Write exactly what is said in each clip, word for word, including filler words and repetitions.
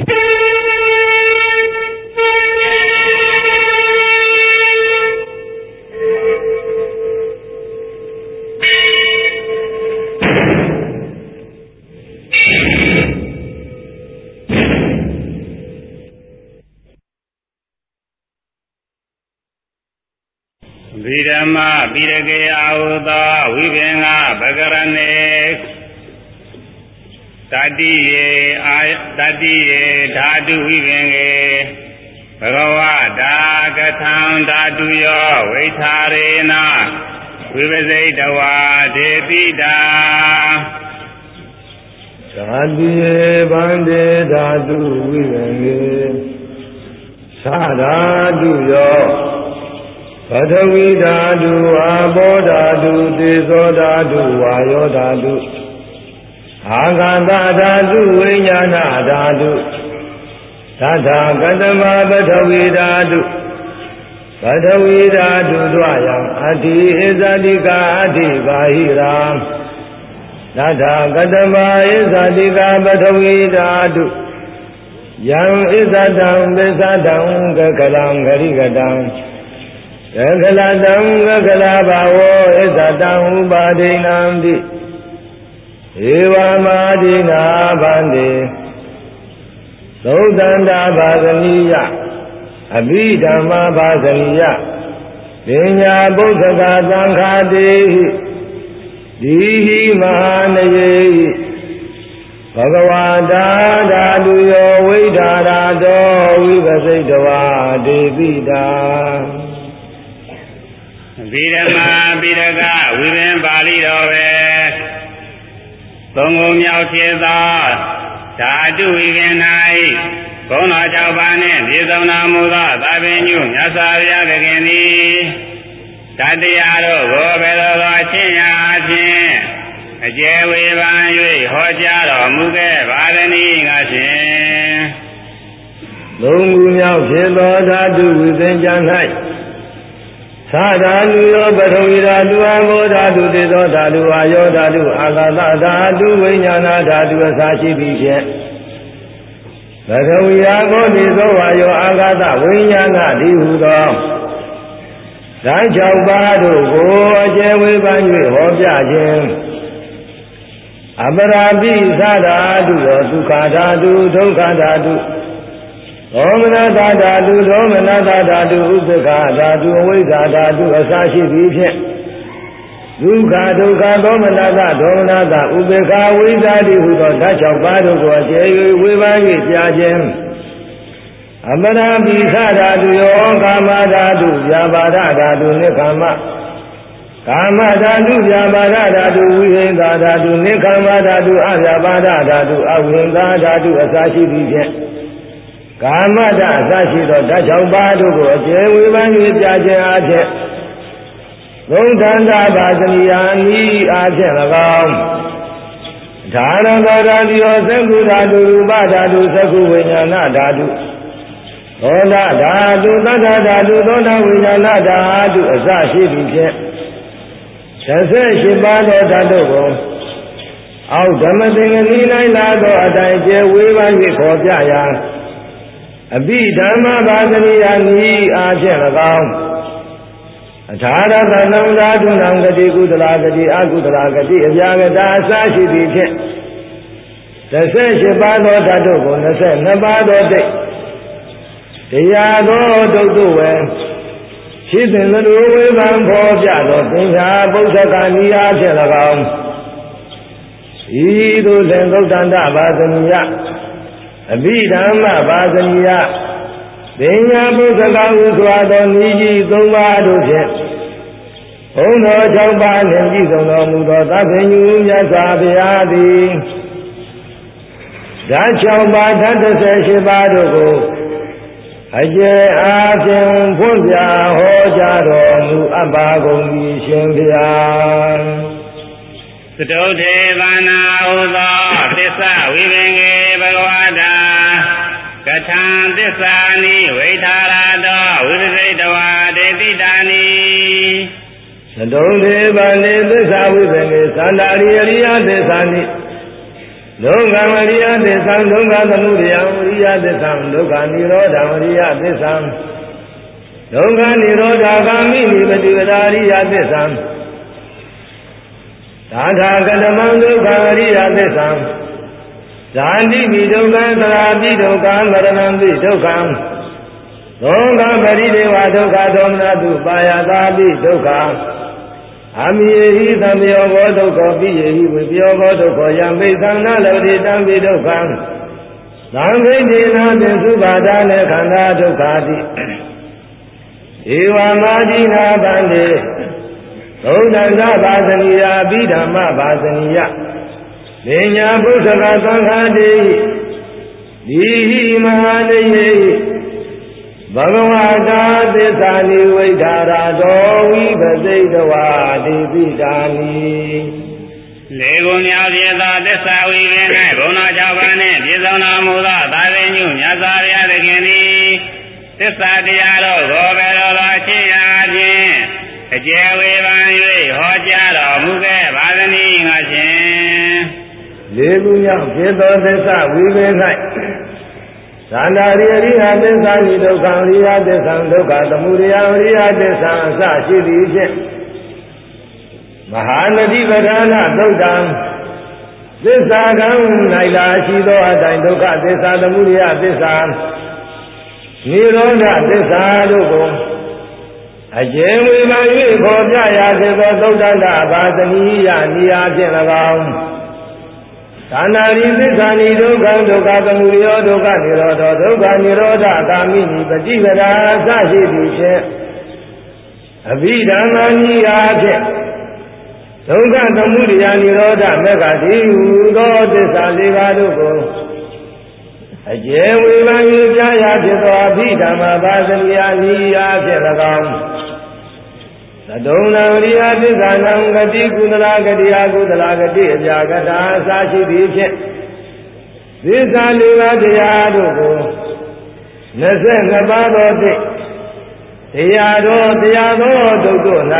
Vidama Vidage Auda Vivenga Bagarane Tadiye Tadiye Dadu Vivenge Bhagavada Gatam Daduyo Vaitarena Vivazedawa Devida Tadiye Bande Dadu Vivenge Sadaduyo Padavi Dadu, Abodadu, Dizodadu, Ayodadu, Aganda Dadu, Vinyana Dadu, Tata Gadama Padavi Dadu, Padavi Dadu Dwayam, Adi Izadika Adi Bahiram, Tata Gadama Izadika Padavi Dadu, Yang Izadam Bezadam Gakalam Garigadam, Gagaladam Gagalabao Izadam Ubadinamdi Eva Madina Bandi Sodanda Bazaniya Abhidhamma Bazaniya Vinya Buddhaka Sankhadehi Dihi Mahanayehi Bhagavada Daduyo Vidharado Vivasedawa Devida Vidama Vidaga Viven Bali Dove Bongo Miao Tieza Dadu Vivenai Gona Javane Vizona Muda Davenu Yasavya Gageni Tadiaro Gobelo Chinya Chin Ajewe Vanui Hojaro Muge Vadani Gashin Bongo Miao Tieza Dadu Vivenjanai Sadadu Badavida Abodadu Dizodadu Ayodadu Agada Dadu Vinyana Dadu Sachi Bije Badavida Godizo Ayo Agada Vinyana Dihudo Sanchau Badu Go Ajewe Banyu Hobjajin Abarabi Sadadu Dukadadu Dukadadu Omana Dadu, Omana Dadu, Ubeka Dadu, Wika Dadu, Asashi Bishan Duka Duka, Domana Domana, Ubeka, Wizadi, who got touch of Badu, Wivani, Jajim Amana Bisada, Yokama Dadu, Yabada Dadu, Nikama Kama Dadu, Yabada Dadu, Wihinga Dadu, Nikama Dadu, Ayabada Dadu, Awinga Dadu, Asashi Bishan Kamada Sashido Dachambadu, Jewiman Jaja, Longtanda Bazaniani Ajanagam, Tanagadu, Sengudadu, Badadu, Sakuina Dadu, Ona Dadu, Nada Dadu, Dona Winana Dadu, Sashi Bishan, Shibado Dadu, out Damating and Lago, Adaje, Wivan Vikopia. Abhidhamma Bazaniyani Ajanagam Achara Danam Dadu Nangadi Gudalagadi Agudalagadi Yagada Sashi Bije Tase Shibado Dadu Nase Nabado De Tiago Doduwe Shizin the Ruwe Bampo Jado Tinya Bosakani Ajanagam Idu Zengo Danda Bazaniya Abhidhamma Bazaniya Denya Buddhaka Uswado Niji Zomado Jet Ono Chaupa Nenji Zono Mudo Tapenu Yasabiadi Dachaupa Tantase Shibadoko Aje Asim Punja Hojaro Mu Abagongi Shimpia Sudote Vana Uzo Tissa Vivenge Bhagavada Gatam Tissani Vaitarado Vivasedawa Devidani Sudote Vane Tissa Vivenge Sandari Ariya Tissani ဒုက္ခဝရိယသစ္စာဒုက္ခသမုဒယဝရိယသစ္စာဒုက္ခនិရောဓဝရိယသစ္စာဒုက္ခនិရောဓဂာမိနိပတိပဒါရိယသစ္စာသာထာကတမံဒုက္ခဝရိယသစ္စာဇာတိပိဒုက္ခသရာပိဒုက္ခမရဏံပိဒုက္ခဒုက္ခပရိဒေဝဒုက္ခဒေါမနတုပါယသာပိဒုက္ခအမိယေဟိသံယောဘောဒုက္ခပိယေဟိဝိပယောဘောဒုက္ခယံပိသံနာလောတိတံပိဒုက္ခသံဃိတေနာပိသုဘာဒနေခန္ဓာဒုက္ခတိဧဝမာတိနာဗန္တိသုဒ္ဓံသာဘာဇနိယအဘိဓမ္မဘာဇနိယပညာဘုဒ္ဓကသံဃာတိဒီဟိမဟာနေယဘဂဝတာသစ္စာနိဝိဓာရတောဝိပစိတဝါတိပိတာနိလေကိုမြောက်ပြသောသစ္စာဝိပင်၌ဘုံတော်၆ပါးနှင့်ပြည့်စုံတော်မူသောသာဝေညုမြတ်စွာဘုရားသခင်သည်သစ္စာတရားတို့ကိုဘယ်လိုသောအချင်းရာဖြင့်အကျယ်ဝေဖန်၍ဟောကြားတော်မူခဲ့ပါသနည်းငါရှင်လေကူမြောက်ဖြစ်သောသစ္စာဝိပင်၌သန္တာရိရိယသစ္စာနိဒုက္ခရိယသစ္စာဒုက္ခသမုဒယရိယသစ္စာအစရှိသည်ဖြင့်မဟာနတိပဒနာသုတ်တံသစ္စာကံ၌လာရှိသောအတိုင်းဒုက္ခသစ္စာသမုဒယသစ္စာနိရောဓသစ္စာတို့ကိုအကျေဝေမှ၍ခေါ်ပြရာဖြစ်သောသုတ်တန္တဘာသနိယနိယာဖြင့်၎င်းသန္တာရိသစ္စာနိဒုက္ခဒုက္ခသမုဒယဒုက္ခនិရောဓဒုက္ခនិရောဓဂာမိနိပฏิပဒါအစရှိသည်ဖြင့်အဘိဓမ္မာနိယာဖြင့်ဒုက္ခသမုဒယនិရောဓမေဃတိဟူသောသစ္စာလေးပါးတို့ကိုအကျေဝေမှ၍ပြရာဖြစ်သောအဘိဓမ္မာဘာဇနိယနိယာဖြင့်၎င်းသဒုံနာဝရိယသစ္စာနံဂတိကုသလာဂတိအကုသလာဂတိအပြာကတာအစာရှိသည်ဖြင့်သစ္စာလေးပါးတရားတို့ကိုနှစ်ဆယ်နှစ်ပါးသောတိတရားတော်တရားသောဒုက္ခ၌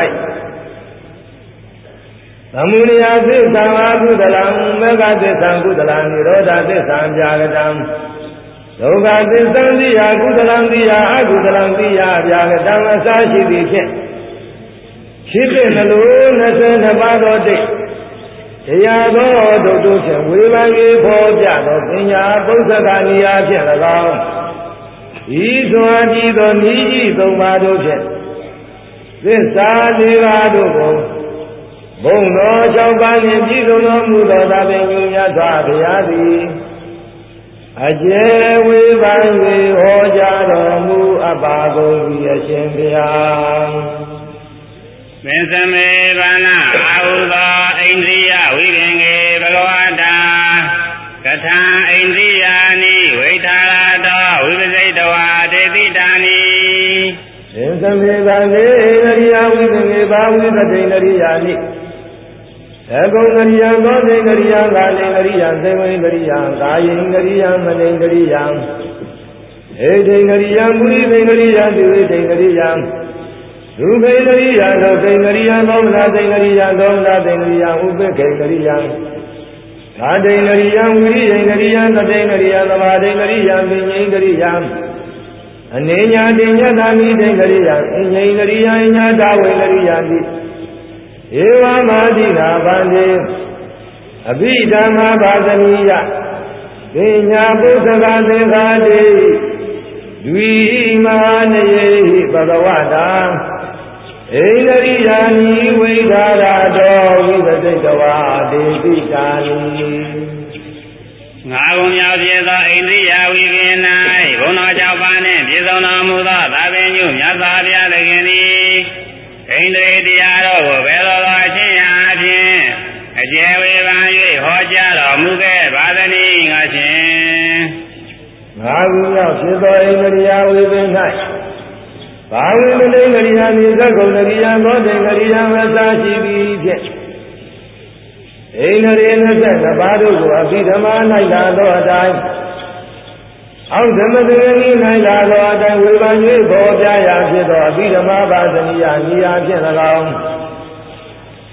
သမုဒယသစ္စာအကုသလံမေဃသစ္စာကုသလံនិရောဓသစ္စာပြာကတံဒုက္ခသစ္စာတိယကုသလံတိယအကုသလံတိယပြာကတံအစာရှိသည်ဖြင့်ဖြစ်တဲ့နှလုံးနှစ်ဆယ်နှစ်ပါးသောတိတရားသောဒုက္ခဖြင့်ဝေဘာ၍ဖော်ပြသောပညာပုစ္ဆကနိယာဖြင့်၎င်းဤစွာကြည်သောနိဤသုံးပါးတို့ဖြင့်သစ္စာလေးပါးတို့ကိုဘုံတော်၆ပါးနှင့်ပြည့်စုံတော်မူသောသာပင်ညမြတ်စွာဘုရားသည်အကျေဝေဘာ၍ဟောကြားတော်မူအပ်ပါကုန်၏အရှင်ဘုရားမင်းစမေဘာနာအာဟုသောအိန္ဒိယဝိပင်ကေဘဂဝတာကထာအိန္ဒိယာနိဝိထာရတောဝိပစိတဝါတေတိတာနိမင်းစမေဘာကေအိန္ဒိယဝိပင်ကေဘာဝိသတိန္ဒိယာနိသကုံန္ဒိယသောတိန္ဒိယကာလိန္ဒိယသေဝိန္ဒိယကာယိန္ဒိယမနိန္ဒိယဧတိန္ဒိယမုရိသိန္ဒိယတိဝိသိန္ဒိယဒုဗေဒရိယသောသိန္ဒရိယသောမနာသိန္ဒရိယသောမနာသိန္ဒရိယဥပ္ပခေန္ဒရိယသာသိန္ဒရိယဝိရိယန္ဒရိယသတိန္ဒရိယသမာသိန္ဒရိယပညာန္ဒရိယအနေညာတိညတာမိသိန္ဒရိယအဉ္ဉန္ဒရိယအညာတဝေန္ဒရိယတိဧဝမာတိနာဗန္တိအဘိဓမ္မာဘာဇနိယပညာပုစ္ဆကသင်္ခါတိဒွိမဟာနယေဘဂဝတာဣန္ဒရိယာနိဝိဒါရတောဝိပစိတဝါဒေတိတာနိငါးခုမြောက်ဖြစ်သောဣန္ဒရိယဝိပင်၌ဘုံတော်၆ပါးနှင့်ပြည့်စုံတော်မူသောသာပင်ညုမြတ်စွာဘုရားသခင်သည်ဣန္ဒြေတရားတို့ကိုဘယ်လိုသောအချင်းရာဖြင့်အကျေဝေဖန်၍ဟောကြားတော်မူခဲ့ပါသနည်းငါရှင်ငါးခုမြောက်ဖြစ်သောဣန္ဒရိယဝိပင်၌ဘာဝိမလိန္ဒရိယနိသကုံဒရိယသောတေန္ဒရိယမသာရှိသည်ဖြင့်ဣန္ဒြေနှစ်ဆက်နှစ်ပါးတို့ကိုအဘိဓမ္မာ၌လာသောအတိုင်းအောက်ဓမ္မသင်္ကန်း၌လာသောအတိုင်းဝေဘာ၍ဘောပြရာဖြစ်သောအဘိဓမ္မာဘာဇနိယနိယာဖြင့်၎င်း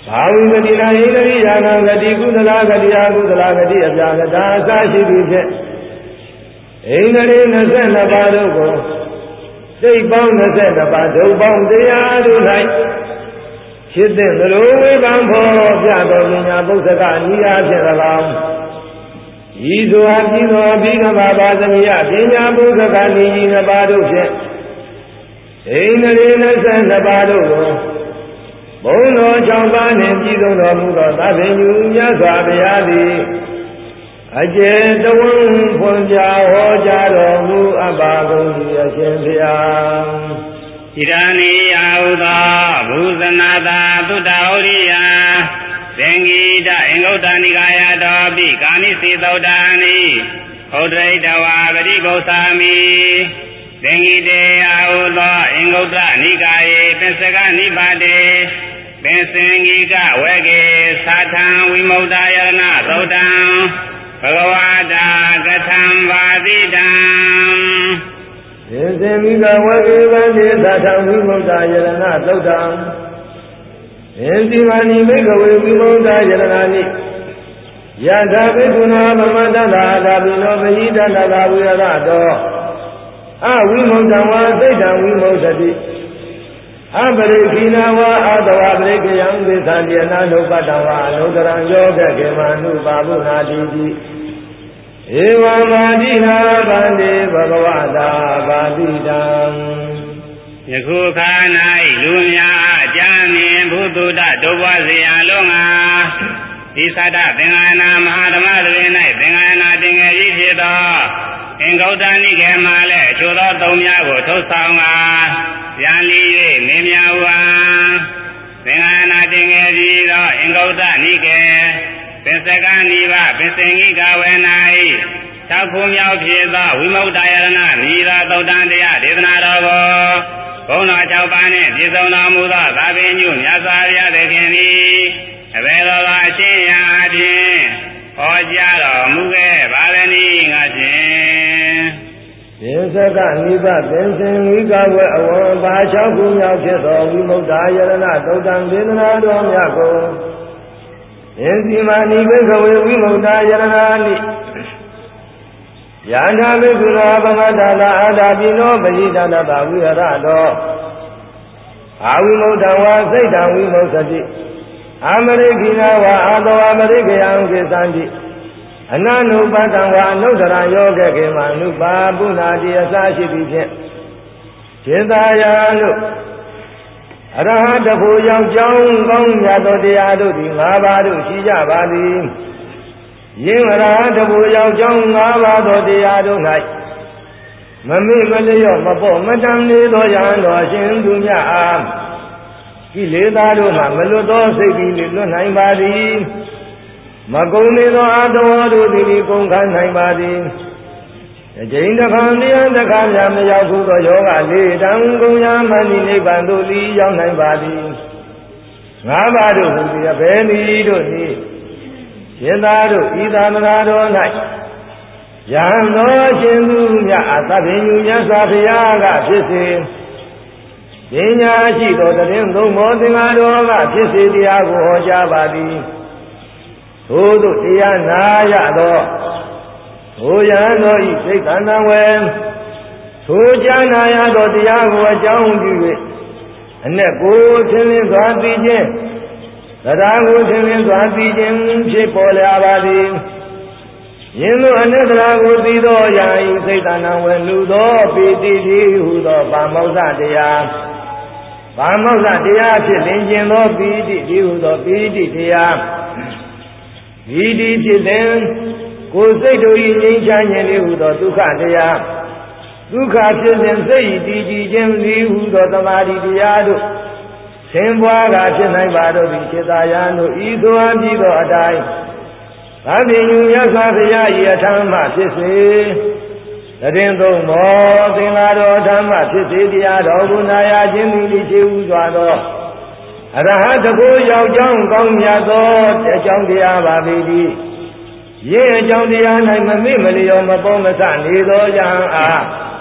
ဘာဝိဂတိနာဣန္ဒြိယာနာဂတိကုသလဂတိအကုသလဂတိအပြာကတာအစရှိသည်ဖြင့်ဣန္ဒြေနှစ်ဆယ်နှစ်ပါးတို့ကိုစိတ်ပေါင်းနှစ်ဆယ်နှစ်ပါးဒုပေါင်းတရားတို့၌ဖြစ်တဲ့သလိုဝေကံဖော်ပြတော်ပညာပုစ္ဆကနိယာဖြစ်သလားဤသို့အပြီးသောအပြီးကမပါသမီယပညာပုစ္ဆကနိဤနှစ်ပါးတို့ဖြင့်ဣန္ဒြေနှစ်ဆယ်နှစ်ပါးတို့ကိုဘုံတော်၆ပါးနှင့်ပြည်စုံတော်မူသောသဗ္ဗညုမြတ်စွာဘုရားသည်အကျေတဝံဖွင့်ပြဟောကြားတော်မူအပ်ပါကုန်၏အရှင်ဘုရားဣဒာနိယဟုသောဘုဇနာတာသုတ္တဟောရိယသင်္ဂိတအင်္ဂုတ္တနိကာယတောပိကာမိစီသုတ်တာနိဟောဒိတဝါဂတိဂௌသာမိသင်္ဂိတေယဟုသောအင်္ဂုတ္တနိကာယေပစ္စကနိပါတေပင်စင်ဂိကဝေကေသာထံဝိမု ക്ത ယရဏသုတ်တံဘဂဝတာကထံပါတိတံပင်စင်ဂိကဝေကေဗန္တိသာထံဝိမု ക്ത ယရဏသုတ်တံပင်စီမဏိဘိကဝေဝိမု ക്ത ယရဏနိယထာဘိက္ခုနာဗမတ္တသာသာပိနောပဟိတတသာဝိရဒတောအဝိမု ക്ത ဝါစိတ်တံဝိမု ക്ത တိအပရိခိနာဝါအတဝပရိကယံသေသံတိအနာနုပတ္တဝါအနုတရံယောဂကေမနုပါပုနာတိတိဧဝံမာတိနာဗန္တိဘဂဝတာပါတိတံယခုခါ၌လူများအကြမြင်ဘုသူတ္တဒုဘဝဇေယလုံးငါဒီသတ္တသင်္ဃာနာမဟာဓမ္မသဘင်၌သင်္ဃာနာတင်ငယ်ကြီးဖြစ်သောအင်္ဂုတ္တနိကေမှာလည်းအချို့သောသုံးများကိုထုတ်ဆောင်ကာပြန်လီ၍မင်းများဝါသင်္ဃာနာတင်ငယ်ကြီးသောအင်္ဂုတ္တနိကေပစ္စကနိဗ္ဗပစ္စင်ဂိကဝေ၌သောခုမြောက်ဖြစ်သောဝိမု ക്ത ယရဏနိသောသုတ်တံတရားဒေသနာတော်ကိုဘုံတော်၆ပါးနှင့်ပြည့်စုံတော်မူသောသာပင်ညုမြတ်စွာဘုရားသခင်သည်အဘယ်သောအချင်းရာအပြင်ဟောကြားတော်မူခဲ့ပါလဲနည်းငါဖြင့်ပစ္စကနိဗ္ဗပင်စင်ဂိကဝေအဝံပါ၆ခုမြောက်ဖြစ်သောဝိမု ക്ത ယရဏသုတ်တံဒေသနာတော်မြတ်ကိုပင်စီမဏိဘိကဝေဝိမု ക്ത ယရဏနိယန္တာဘိက္ခုနာဗမတ္တသာအာတာပိနောပရိဒန္တသာဝိရဒတောအာဝိမု ക്ത ဝါစိတ်တံဝိမု ക്ത တိအမရိခိနာဝါအာတဝပရိကယံကိသံတိအနနုပတ္တံဝါအနုတ္တရယောဂကေမနုပါပုနာတိအစရှိသည်ဖြင့်ခြေသာယာလို့အရဟတဖို့ရောက်ကြောင်းကောင်းမြတ်သောတရားတို့သည်၅ပါးတို့ရှိကြပါသည်ယင်းအရဟတဖို့ရောက်ကြောင်း၅ပါးသောတရားတို့၌မမေ့မလျော့မပေါ့မတန်နေသောယဟန်တော်ရှင်သူမြတ်အားကိလေသာတို့မှမလွတ်သောစိတ်ကြီးလွတ်နိုင်ပါသည်မကုံနေသောအာတဝတို့သည်ကုန်ခန်းနိုင်ပါသည်အကျဉ်းတစ်ခါတရားတစ်ခါများမရောက်ဘူးသောယောဂလေးတံကုန်ရမဏိနိဗ္ဗာန်သို့လီရောက်နိုင်ပါသည်ငါးပါးတို့ဟူသည်အဘယ်နည်းတို့နည်းရှင်သာတို့ဤသာမဏတော်၌ယံသောရှင်သူမြတ်အသဗ္ဗညုမြတ်စွာဘုရားကဖြစ်စေပညာရှိသောတရင်သုံးမောသင်္ဃာတော်ကဖြစ်စေတရားကိုဟောကြားပါသည်သို့သို့တရားနာရသောထိုယံတော်ဤစိတ်တဏ္ဍဝေထိုကြားနာရသောတရားကိုအကြောင်းပြု၍အ내ကိုသင်္လင်းစွာသိခြင်းတရားကိုသင်္လင်းစွာသိခြင်းဖြစ်ပေါ်လာပါသည်ယင်းတို့အ내တရားကိုသိသောယံဤစိတ်တဏ္ဍဝေလူသောပိတိတိဟုသောဗာမောဇ္ဇတရားဗာမောဇ္ဇတရားဖြစ်လင်ကျင်သောပိတိတိဟုသောပိတိတရားပိတိဖြစ်တဲ့ကိုယ်စိတ်တို့၏ငြိမ်းချမ်းခြင်းလေးဟုသောဒုက္ခတရားဒုက္ခဖြစ်စဉ်စိတ်ဤတည်ကြည်ခြင်းလေးဟုသောသမာဓိတရားတို့သင်ပွားကဖြစ်နိုင်ပါတော့သည်စေတယံတို့ဤသို့အပြီးသောအတိုင်းသဗ္ဗညုမြတ်စွာဘုရား၏အထံမှဖြစ်စေတရင်သုံးမောသင်္ဃာတော်အထံမှဖြစ်စေတရားတော်ကိုနာရခြင်းသည်ခြေဥစွာသောအရဟတကိုရောက်ကြောင်းကောင်းမြတ်သောအကြောင်းတရားပါပေသည်ယင်းအကြောင်းတရား၌မမေ့မလျော်မပေါ်မဆနေသောယဟန်အား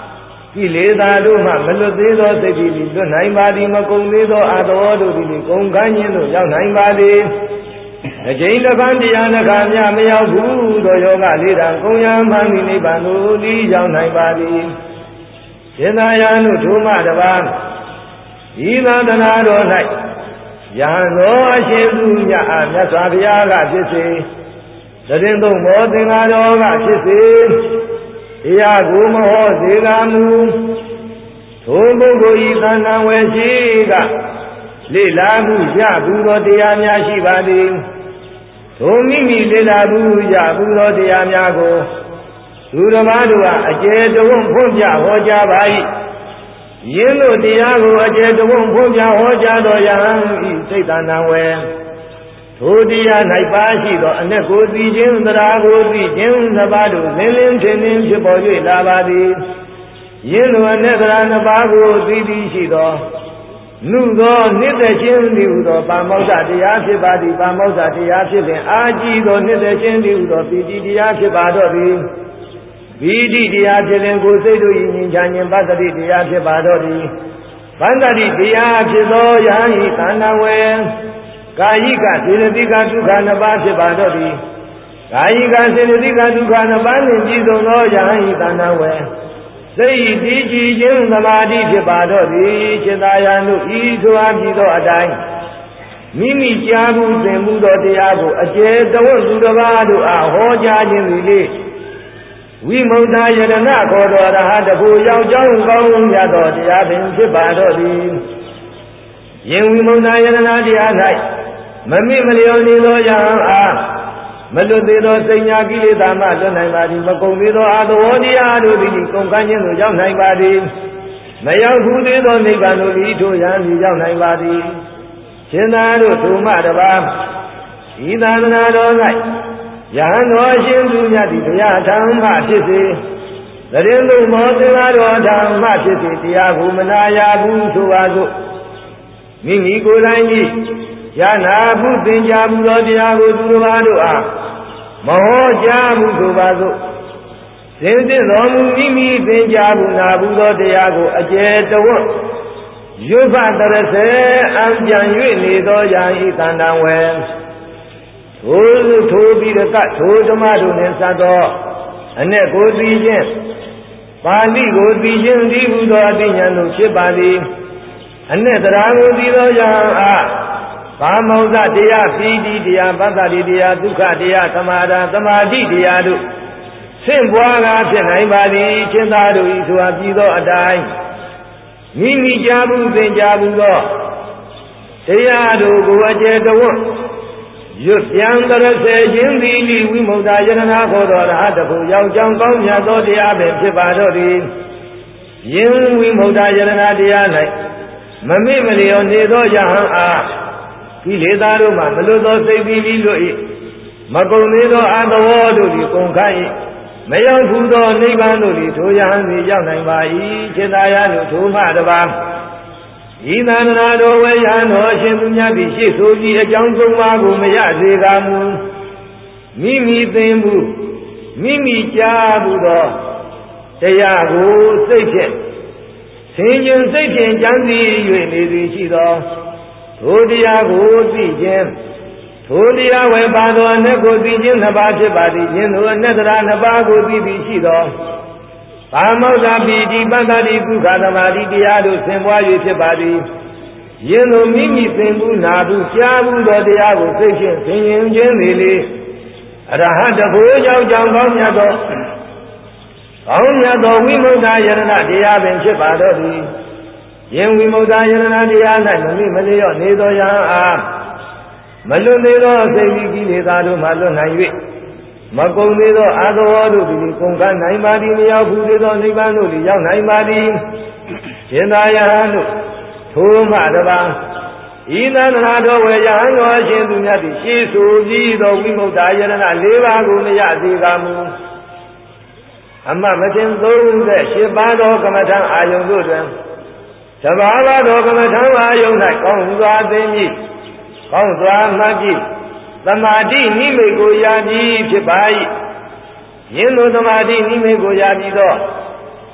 ကိလေသာတို့မှမလွတ်သေးသောစိတ်သည်လွတ်နိုင်ပါသည်မကုန်သေးသောအာသဝတို့သည်ကုန်ခန်းခြင်းသို့ရောက်နိုင်ပါသည်အကျဉ်းတစ်ပန်းတရားနှခါမြမရောက်ဘူးသောယောဂလေးတံကုံရမှန်နိဗ္ဗာန်သို့ဤရောက်နိုင်ပါသည်ရှင်သာယာနုထိုမှတပါးဤသာသနာတော်၌ယံသောအရှင်သူမြတ်အားမြတ်စွာဘုရားကဖြစ်စေသရင်သုံးမောသင်္ဃာတော်ကဖြစ်စေတရားကိုမဟောစေကမူထိုပုဂ္ဂိုလ်ဤသဏ္ဍာန်ဝယ်ရှိကလေ့လာမှုရဘူးသောတရားများရှိပါသည်ထိုမိမိလေ့လာမှုရဘူးသောတရားများကိုသူဓမ္မတို့ကအကျေတဝံဖွင့်ပြဟောကြားပါ၏ယင်းတို့တရားကိုအကျေတဝံဖွင့်ပြဟောကြားတော်ယံဤစိတ်တဏ္ဍာဝေထိုတရား၌ပါရှိသောအ내ကိုသိခြင်းတရားကိုသိခြင်းနှစ်ပါးတို့လင်းလင်းထင်ထင်ဖြစ်ပေါ်၍လာပါသည်ယင်းတို့အ내တရားနှစ်ပါးကိုသိသည်ရှိသောနုသောနှစ်သက်ခြင်းသည်ဟူသောပါမောက္ခတရားဖြစ်ပါသည်ပါမောက္ခတရားဖြစ်လင်အာကြည်သောနှစ်သက်ခြင်းသည်ဟူသောပီတိတရားဖြစ်ပါတော့သည်ပီတိတရားဖြစ်လင်ကိုယ်စိတ်တို့၏ငြိမ်းချမ်းခြင်းပတ္တိတရားဖြစ်ပါတော့သည်ပတ္တိတရားဖြစ်သောယဟန်ဤသန္တာဝေကာယိကစေတသိကဒုက္ခနှစ်ပါးဖြစ်ပါတော့သည်ကာယိကစေတသိကဒုက္ခနှစ်ပါးနှင့်ပြည့်စုံသောယဟန်ဤသန္တာဝေစိတ်တည်ကြည်ခြင်းသမာဓိဖြစ်ပါတော့သည်จิตာယံတို့ဤဆိုအပ်ပြီးသောအတိုင်းမိမိကြားမှုသင်မှုသောတရားကိုအကျေတဝတ်သူတစ်ပါးတို့အားဟောကြားခြင်းသည်လေဝိမု ക്ത ယရဏခေါ်တော်ရဟတဖို့ရောက်ကြောင်းကောင်းမြတ်သောတရားပင်ဖြစ်ပါတော့သည်ယင်ဝိမု ക്ത ယရဏတရား၌မမိမလျော်နေသောယဟန်အားမလွတ်သေးသောစိတ်ညာကိလေသာမှလွတ်နိုင်ပါသည်မကုန်သေးသောအာသဝတရားတို့သည်ကုန်ကမ်းခြင်းသို့ရောက်နိုင်ပါသည်မရောက်ဘူးသေးသောနိဗ္ဗာန်သို့ဤထိုရန်သည်ရောက်နိုင်ပါသည်ရှင်သာတို့သူမတပါးဤသာသနာတော်၌ယဟန်တော်ရှင်သူမြတ်သည်တရားထံမှဖြစ်စေသရင်သူမောသင်္ဃာတော်ထံမှဖြစ်စေတရားကိုမနာရဘူးဆိုပါစို့မိမိကိုယ်တိုင်ကြီးယနာဘုသင်္ကြဘူးသောတရားကိုသူတို့ဘာတို့အားမဟောကြားဘူးဆိုပါစို့သင်သိတော်မူမိမိသင်္ကြဘူးနာဘူးသောတရားကိုအကျေတဝတ်ရွတ်ဖတ်တရစေအံပြန်၍နေသောယာဤတန်တံဝေထိုထိုပြီးကထိုဓမ္မတို့နှင့်စသောအ내ကိုသိခြင်းပါဠိကိုသိခြင်းဒီဟုသောအသိဉာဏ်တို့ဖြစ်ပါသည်အ내တရားကိုသိသောယာအားပါမောဇ္ဇတရားပီတိတရားပတ္တိတရားဒုက္ခတရားသမာဓိသမာဓိတရားတို့ဆင့်ပွားကားဖြစ်နိုင်ပါသည်ရှင်သာတို့ဤဆိုအပ်ပြီးသောအတိုင်းမိမိကြားဘူးသင်ကြားဘူးသောတရားတို့ကိုအကျေတဝတ်ရွတ်ပြန်တရစေခြင်းသည်ဤဝိမု ക്ത ယရဏခေါ်တော်ရဟတဖို့ရောက်ကြောင်းကောင်းမြတ်သောတရားပင်ဖြစ်ပါတော့သည်ယင်းဝိမု ക്ത ယရဏတရား၌မမိမလျော်နေသောယဟန်အားကိလေသာတို့မှမလွတ်သောစိတ်ပြီးပြီးလွတ်၏မကုန်သေးသောအာသဝတို့သည်ကုန်ခန့်၏မရောက်ဘူးသောနိဗ္ဗာန်တို့သည်ထိုယဟန်သည်ရောက်နိုင်ပါ၏จิตာယတို့ထိုမှတပါးဤသန္တာတော်ဝေယံတော်ရှင်သူများသည်ရှေ့ဆိုပြီးအကြောင်းဆုံးပါကိုမရစေကမူမိမိသိမ့်မှုမိမိကြားဘူးသောတရားကိုစိတ်ဖြင့်ဆင်ခြင်စိတ်ဖြင့်ကြံစည်၍နေသည်ရှိသောထိုတရားကိုသိခြင်းထိုတရားဝေပါသောအ내ကိုသိခြင်းနှစ်ပါးဖြစ်ပါသည်ယင်းတို့အ내တရားနှစ်ပါးကိုသိသည်ရှိသောပါမောက္ခပီတိပတ္တိဒုက္ခသမာဓိတရားတို့ဆင်ပွား၍ဖြစ်ပါသည်ယင်းတို့မိမိသင်ဘူးနာဘူးကြားဘူးသောတရားကိုသိခြင်းသင်ရင်ခြင်းသည်လေအရဟတဘုရားကြောင့်ကောင်းမြတ်သောကောင်းမြတ်သောဝိမု ക്ത ယရဏတရားပင်ဖြစ်ပါတော့သည်ယင်းဝိမု ക്ത ယရဏတရား၌မမိမလျော့နေသောယဟန်အားမလွတ်သေးသောစိတ်ကိလေသာတို့မှလွတ်နိုင်၍မကုန်သေးသောအာသဝတို့သည်ကုန်ကနိုင်ပါသည်မရောက်ဘူးသေးသောနိဗ္ဗာန်တို့သည်ရောက်နိုင်ပါသည်ရှင်သာယဟန်တို့ထိုမှတပါးဤသန္တာတော်ဝေယဟန်တော်ရှင်သူများသည်ရှေးဆိုပြီးသောဝိမု ക്ത ယရဏ၄ပါးကိုမရသေးကမူအမမတင်သုံးတဲ့ရှစ်ပါးသောကမ္မထံအာယုန်တို့တွင်သဘာဝသောကမ္မထံအာယုန်၌ကောင်းစွာသိမြည်ကောင်းစွာမှတ်ကြည့်သမာဓိနိမိတ်ကိုရပြီးဖြစ်ပါ၏ယင်းလိုသမာဓိနိမိတ်ကိုရပြီးသော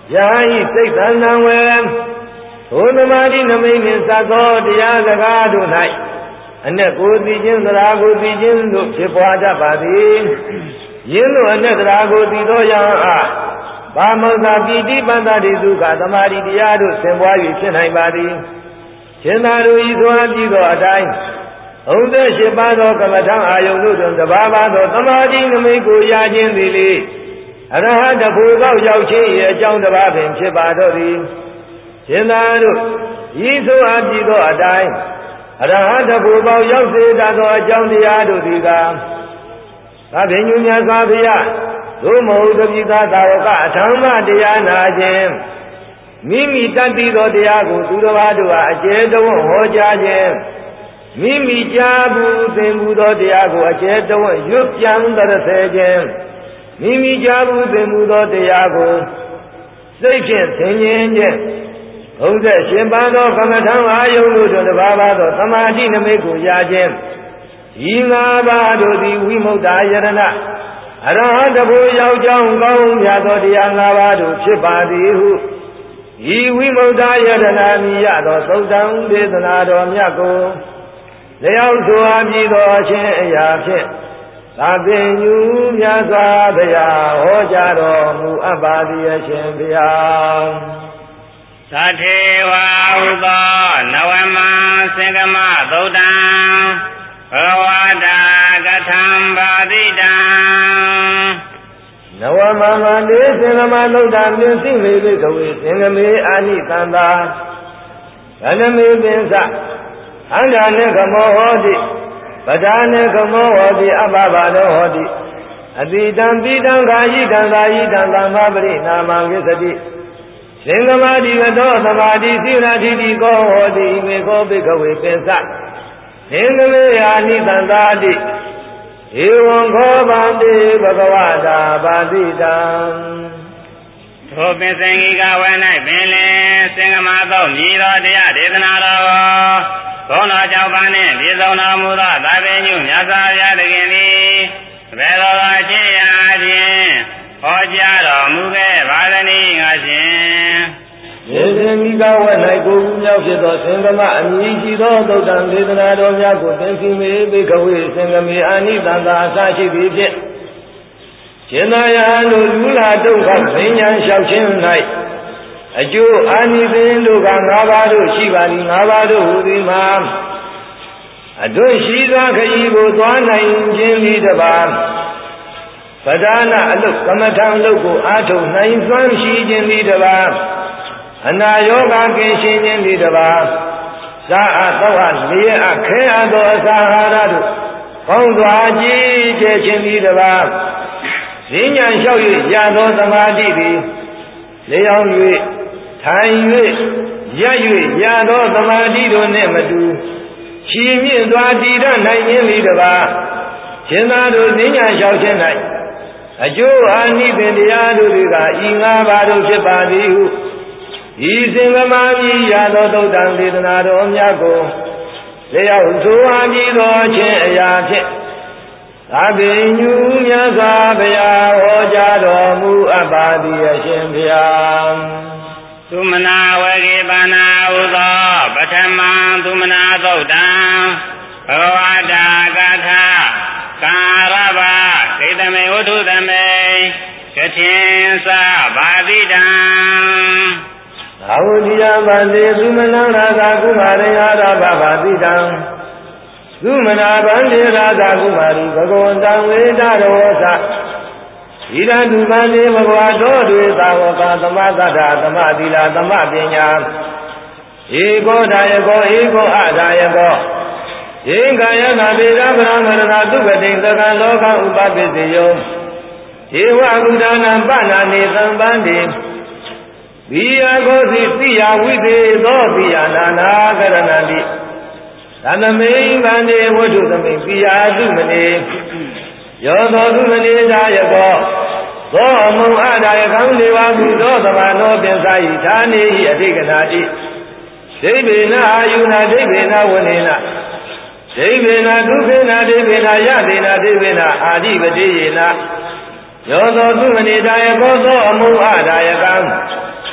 ယာယိစိတ်တဏံဝေဘုသမာတိနမိတ်နှင့်သတ်သောတရားစကားတို့၌အ내ကိုသိခြင်းသရာကိုသိခြင်းတို့ဖြစ်ပွားတတ်ပါသည်ယင်းတို့အ내သရာကိုသိသောယံအားဘာမောသာပိဋိပန္နတိဒုက္ခသမာဓိတရားတို့ဆင်ပွား၍ဖြစ်နိုင်ပါသည်ရှင်သာတို့ဤစွာပြီးသောအတိုင်းဥဒ္ဒေရှိပါသောကမ္မထံအာယုန်တို့တွင်တဘာဘာသောသမာဓိနမိတ်ကိုရခြင်းသည်လေအရဟတဖို့သောရောက်ခြင်း၏အကြောင်းတစ်ပါးပင်ဖြစ်ပါတော့သည်ရှင်သာတို့ဤသို့အပ်ပြီးသောအတိုင်းအရဟတဖို့သောရောက်စေတတ်သောအကြောင်းတရားတို့သည်ကသဗ္ဗညုမြတ်စွာဘုရားသို့မဟုတ်တပိသသာဝကအထမ္မတရားနာခြင်းမိမိတတ်ပြီးသောတရားကိုသူတစ်ပါးတို့အားအကျယ်တဝံ့ဟောကြားခြင်းမိမိကြားဘူးသင်ဘူးသောတရားကိုအကျယ်တဝံ့ရွတ်ပြန်သရစေခြင်းမိမိကြားဘူးသင်ဘူးသောတရားကိုစိတ်ဖြင့်သင်ခြင်းခြင်းဘုရားရှင်ပါသောကမ္မထံအာယုန်တို့တွင်တပါးပါသောသမာဓိနမိတ်ကိုရခြင်းဤငါးပါးတို့သည်ဝိမု ക്ത ယရဏအရဟတဘုရောက်ကြောင်းကောင်းမြတ်သောတရားငါးပါးတို့ဖြစ်ပါသည်ဟုဤဝိမု ക്ത ယရဏမြည်ရသောသုတ်တံဒေသနာတော်မြတ်ကိုလျောက်ဆိုအပ်ပြီးသောအခြင်းအရာဖြင့်သာပင်ညူမြတ်စွာဘုရားဟောကြားတော်မူအပ်ပါသည်အရှင်ဘုရားသထေဝဟုသောနဝမသင်္ကမသုတ်တံဘဂဝတာကထံပါတိတံနဝမမတေသင်္ကမသုတ်တံပြင်းစိမေဘိကဝေသင်္ကမေအာနိသန္တာဗန္နမေပင်္စအန္တနေကမောဟောတိပဒာနေကမောဟောတိအဘဘာလောဟောတိအတိတံပိတံခာယိတံသာယိတံသမ္မာပရိနာမံကိသတိသင်္ကမာတိကတောသမာတိသီရတိတိကောဟောတိမေခောဘိကဝေပင်္စသင်္ကမေအာနိသန္တာတိဧဝံခောဗန္တိဘဂဝတာပါတိတံထိုပင်စင်ကြီးကဝဲ၌ပင်လင်သင်္ကမသောမြည်တော်တရားဒေသနာတော်ဘုန်းတော်ကြောင့်ပါနှင့်ပြည့်စုံတော်မူသောသာဝေညုမြတ်စွာဘုရားသခင်သည်ဘယ်တော်အချင်းရာခြင်းဟောကြားတော်မူခဲ့ပါသနည်းငါရှင်ယေသင်မိကဝဲ၌ကိုယ်ကူးမြောက်ဖြစ်သောသင်္ကမအမည်ရှိသောသုတ်တံဒေသနာတော်များကိုသင်္ကိမေဘိကဝေသင်္ကမေအာနိသန္တာအစရှိသည်ဖြင့်ရှင်သာယဟန်တို့လူလာဒုက္ခပညာလျှောက်ခြင်း၌အကျိုးအာနိသင်တို့က၅ပါးတို့ရှိပါသည်၅ပါးတို့ဟူသည်မှာအတွင်းရှိသောခရီးကိုသွားနိုင်ခြင်းသည်တပါးပဒါနာအလုတ်ကမ္မထံလုတ်ကိုအားထုတ်နိုင်စွမ်းရှိခြင်းသည်တပါးအနာယောဂကင်းရှင်းခြင်းသည်တပါးသာအသောအလျက်အခဲအပ်သောအစာအာဟာရတို့ကောင်းစွာကြည်ကျဲခြင်းသည်တပါးဈဉ္ညာလျှောက်၍ရသောသမာဓိသည်လျောင်း၍ထိုင်၍ရပ်၍ရသောသမာဓိတို့နှင့်မတူချီမြင့်စွာတည်ရနိုင်ခြင်းသည်တပါးရှင်သာတို့ဈဉ္ညာလျှောက်ခြင်း၌အကျိုးအာနိသင်တရားတို့တွေကဤငါးပါးတို့ဖြစ်ပါသည်ဟုဤသင်္ကမာကြီးရသောသုတ်တံဒေသနာတော်များကိုလျောက်ဆိုအပ်ပြီးသောခြင်းအရာဖြင့်သာပင်ညူမြတ်စွာဘုရားဟောကြားတော်မူအပ်ပါသည်အရှင်ဘုရားသုမနာဝေကေပါဏာဟုသောပထမသုမနာသုတ်တံဘဂဝတာကထကာရဗဒိဋ္ဌမေဝတ္ထုသမေကထင်္စဘာတိတံသာဝတိယဗန္တိသုမနာရာဇာကုမာရိယရဘဘာတိတံသုမနာဗန္တိရာဇာကုမာရီဘဂဝန္တံဝေဒရောသဣရတုဗန္တိဘဂဝါတော်တွေသာဝကသမသတ္တသမသီလသမပညာဧကောဒါယကောဧကောအဒါယကောဧကာယနာပေရဗရမရဏသုခတိသကံလောကဥပပိစေယောဧဝဗုဒ္ဓနာပနာနေသံပန္တိဘိယကောစီသိယဝိသေသောဘိယနာနာကရဏတိသနမိန်ဗန္တိဝတ္ထုသမိန်ဘိယသုမနေယောသောသုမနေဒါယကောသောအမုံအဒါယခံနေဝကုသောသမာနောပင်စာယိဌာနေဟိအတိကနာတိဒိဗေနအာယုနာဒိဗေနဝနေနဒိဗေနဒုက္ခေနဒိဗေနယသေနဒိဗေနအာဓိပတိယေနယောသောသုမနေဒါယကောသောအမုံအဒါယကံ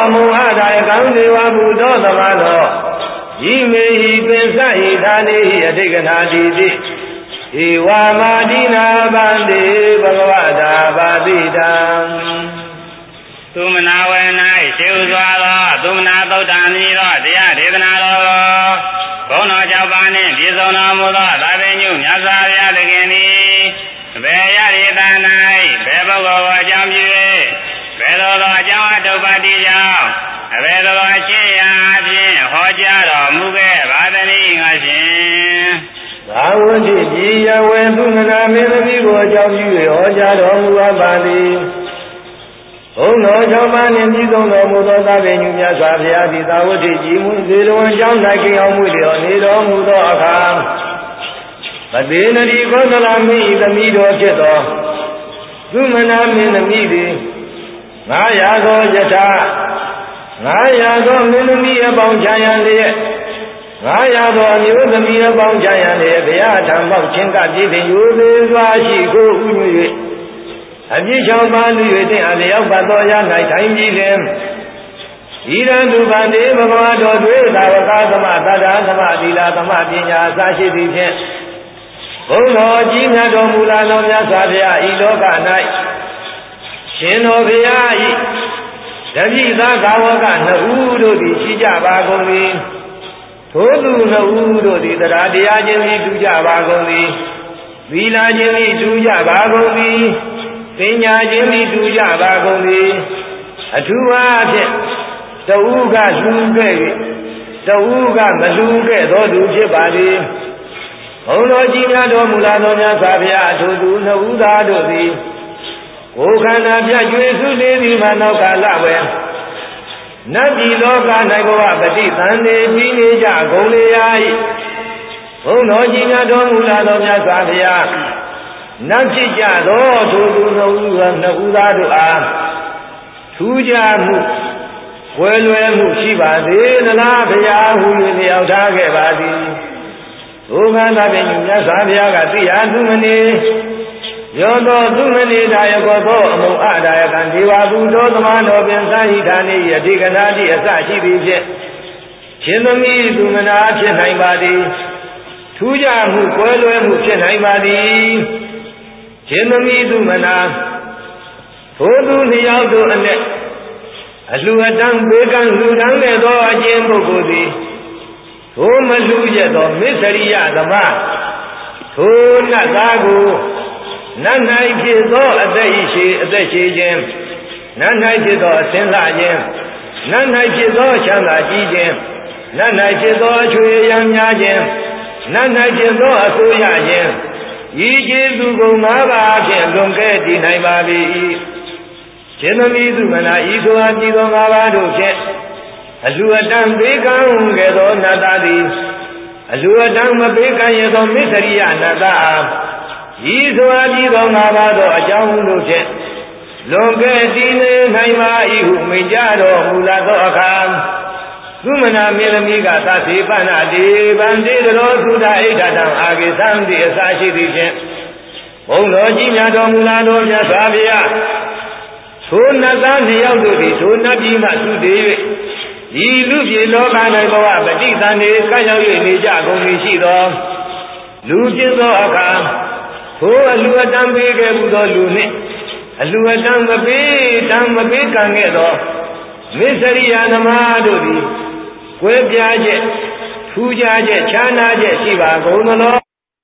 အမုံအားဒါယကောင်းဒေဝဘုဒ္ဓသမတော်ဤမေဟိပင်စဟိသာနေဟိအတိကနာတိတိဧဝမာတိနာဗန္တိဘဂဝတာပါတိတံသုမနာဝေ၌ရှိဥစွာသောသုမနာသုတ်တံဤသောတရားဒေသနာတော်ဘုန်းတော်ကြောင့်ပါနှင့်ပြည့်စုံတော်မူသောသာဝေညုမြတ်စွာဘုရားသခင်သည်ဘယ်ရည်သာ၌ဘယ်ပုဂ္ဂိုလ်ကိုအကြောင်းပြု၍ဘယ်လိုသောအကြောင်းအတုပ္ပတ္တိကြောင့်အဘယ်လိုအရှင်းရာအပြင်ဟောကြားတော်မူခဲ့ပါသနည်းငါရှင်သာဝတိဒီယဝေသုမနာမင်းသမီးကိုအကြောင်းပြု၍ဟောကြားတော်မူပါသည်ဘုန်းတော်ကြောင့်ပါနှင့်ပြည့်စုံတော်မူသောသာဝေညုမြတ်စွာဘုရားသည်သာဝတိကြီးမူဇေလဝံကျောင်း၌ကိအောင်မှုလျော်နေတော်မူသောအခါပတိနတိကောသလမိသမီးတော်ဖြစ်သောသုမနာမင်းသမီးသည်ငါရာသောယထာငါရာသောမင်းသမီးအပေါင်းချမ်းရန်လျက်ငါရာသောအမျိုးသမီးအပေါင်းချမ်းရန်လျက်ဘုရားထံပေါက်ချင်းကပြည့်တင်ယူသေးစွာရှိကိုဥညွ၍အပြည့်ချောင်းပါလူ၍တင်အလျောက်ပတ်သောရ၌ထိုင်ပြီးလင်ဤရန်သူဗန္တိဘဂဝါတော်တွေသာဝကသမတတ္ထာသမသီလသမပညာအစရှိသည်ဖြင့်ဘုန်းတော်ကြီးမြတ်တော်မူလာသောမြတ်စွာဘုရားဤလောက၌ရှင်တော်ဘုရားဤတပိသာသာဝကနှစ်ဦးတို့သည်ရှိကြပါကုန်သည်ထိုသူနှစ်ဦးတို့သည်တရားတရားချင်းသည်တူကြပါကုန်သည်သီလချင်းသည်တူကြပါကုန်သည်ပညာချင်းသည်တူကြပါကုန်သည်အထူးအားဖြင့်တဦးကလူခဲ့၍တဦးကမလူခဲ့သောသူဖြစ်ပါသည်ဘုန်းတော်ကြီးများတော်မူလာသောမြတ်စွာဘုရားအထူးသူနှစ်ဦးသားတို့သည်ကိုယ်ခန္ဓာပြည့်ကျွေးစုလေးသည်မှနောက်ကာလဝဲနတ်ပြည်လောက၌ဘဝပฏิသန္တိပြီးနေကြကုန်လေရာ၏ဘုန်းတော်ကြီးများတော်မူလာသောမြတ်စွာဘုရားနတ်ဖြစ်ကြသောထိုသူနှစ်ဦးသောနှစ်ဦးသားတို့အားထူးခြားမှုဝယ်လွယ်မှုရှိပါသေးသလားဘုရားဟူ၍လျောက်ထားခဲ့ပါသည်ဒုက္ခသာပင်မြတ်စွာဘုရားကသိဟာသူမနေယောသောသူမနေတာယကောသောအမုံအဒါယကံဒေဝဘုဒ္ဓသမနောပင်သာဟိဌာနေယတိကနာတိအစရှိသည်ဖြင့်ရှင်သမီးသူမနာဖြစ်နိုင်ပါသည်ထူးခြားမှုကွဲလွဲမှုဖြစ်နိုင်ပါသည်ရှင်သမီးသူမနာထိုသူနှစ်ယောက်တို့အနက်အလှအတန်းဘေကံလူတန်းခဲ့သောအကျဉ်ပုဂ္ဂိုလ်သည်ထိုမလူရသောမစ္စရိယသမားထိုနတ်သားကိုနတ်၌ဖြစ်သောအသက်ရှိအသက်ရှိခြင်းနတ်၌ဖြစ်သောအစင်းလှခြင်းနတ်၌ဖြစ်သောချမ်းသာကြီးခြင်းနတ်၌ဖြစ်သောအချွေရံများခြင်းနတ်၌ဖြစ်သောအဆိုးရခြင်းဤကျေသူကုန်၅ပါးဖြင့်လွန်ကဲတည်နိုင်ပါ၏ရှင်သမီးသူမနာဤသို့အကြည့်သော၅ပါးတို့ဖြင့်အလှအတန်းပေးကံကဲ့သောနတ်သားသည်အလှအတန်းမပေးကံရသောမစ္စရိယနတ်သားအားဤသို့အကြည့်သော၅ပါးသောအကြောင်းတို့ဖြင့်လွန်ကဲတည်နေနိုင်ပါ၏ဟုမိန့်ကြားတော်မူလာသောအခါသုမနာမင်းသမီးကသတိပဏတိဗန္တိကရောသုဒအိဋ္ဌတံအာဂိသံတိအစာရှိသည်ဖြင့်ဘုန်းတော်ကြီးများတော်မူလာသောမြတ်စွာဘုရားထိုနတ်သားနှစ်ယောက်တို့သည်ထိုနတ်ပြည်မှသုတေ၍ဤလူပြည်လောက၌ဘဝပฏิသန္ဓေကံရောက်၍နေကြကုန်၏ရှိသောလူဖြစ်သောအခါထိုအလှအတန်းပေးခဲ့မှုသောလူနှင့်အလှအတန်းမပေးတမ်းမပေးကံခဲ့သောမစ္စရိယသမားတို့သည်ကွဲပြားချက်ထူးခြားချက်ခြားနားချက်ရှိပါကုန်သလား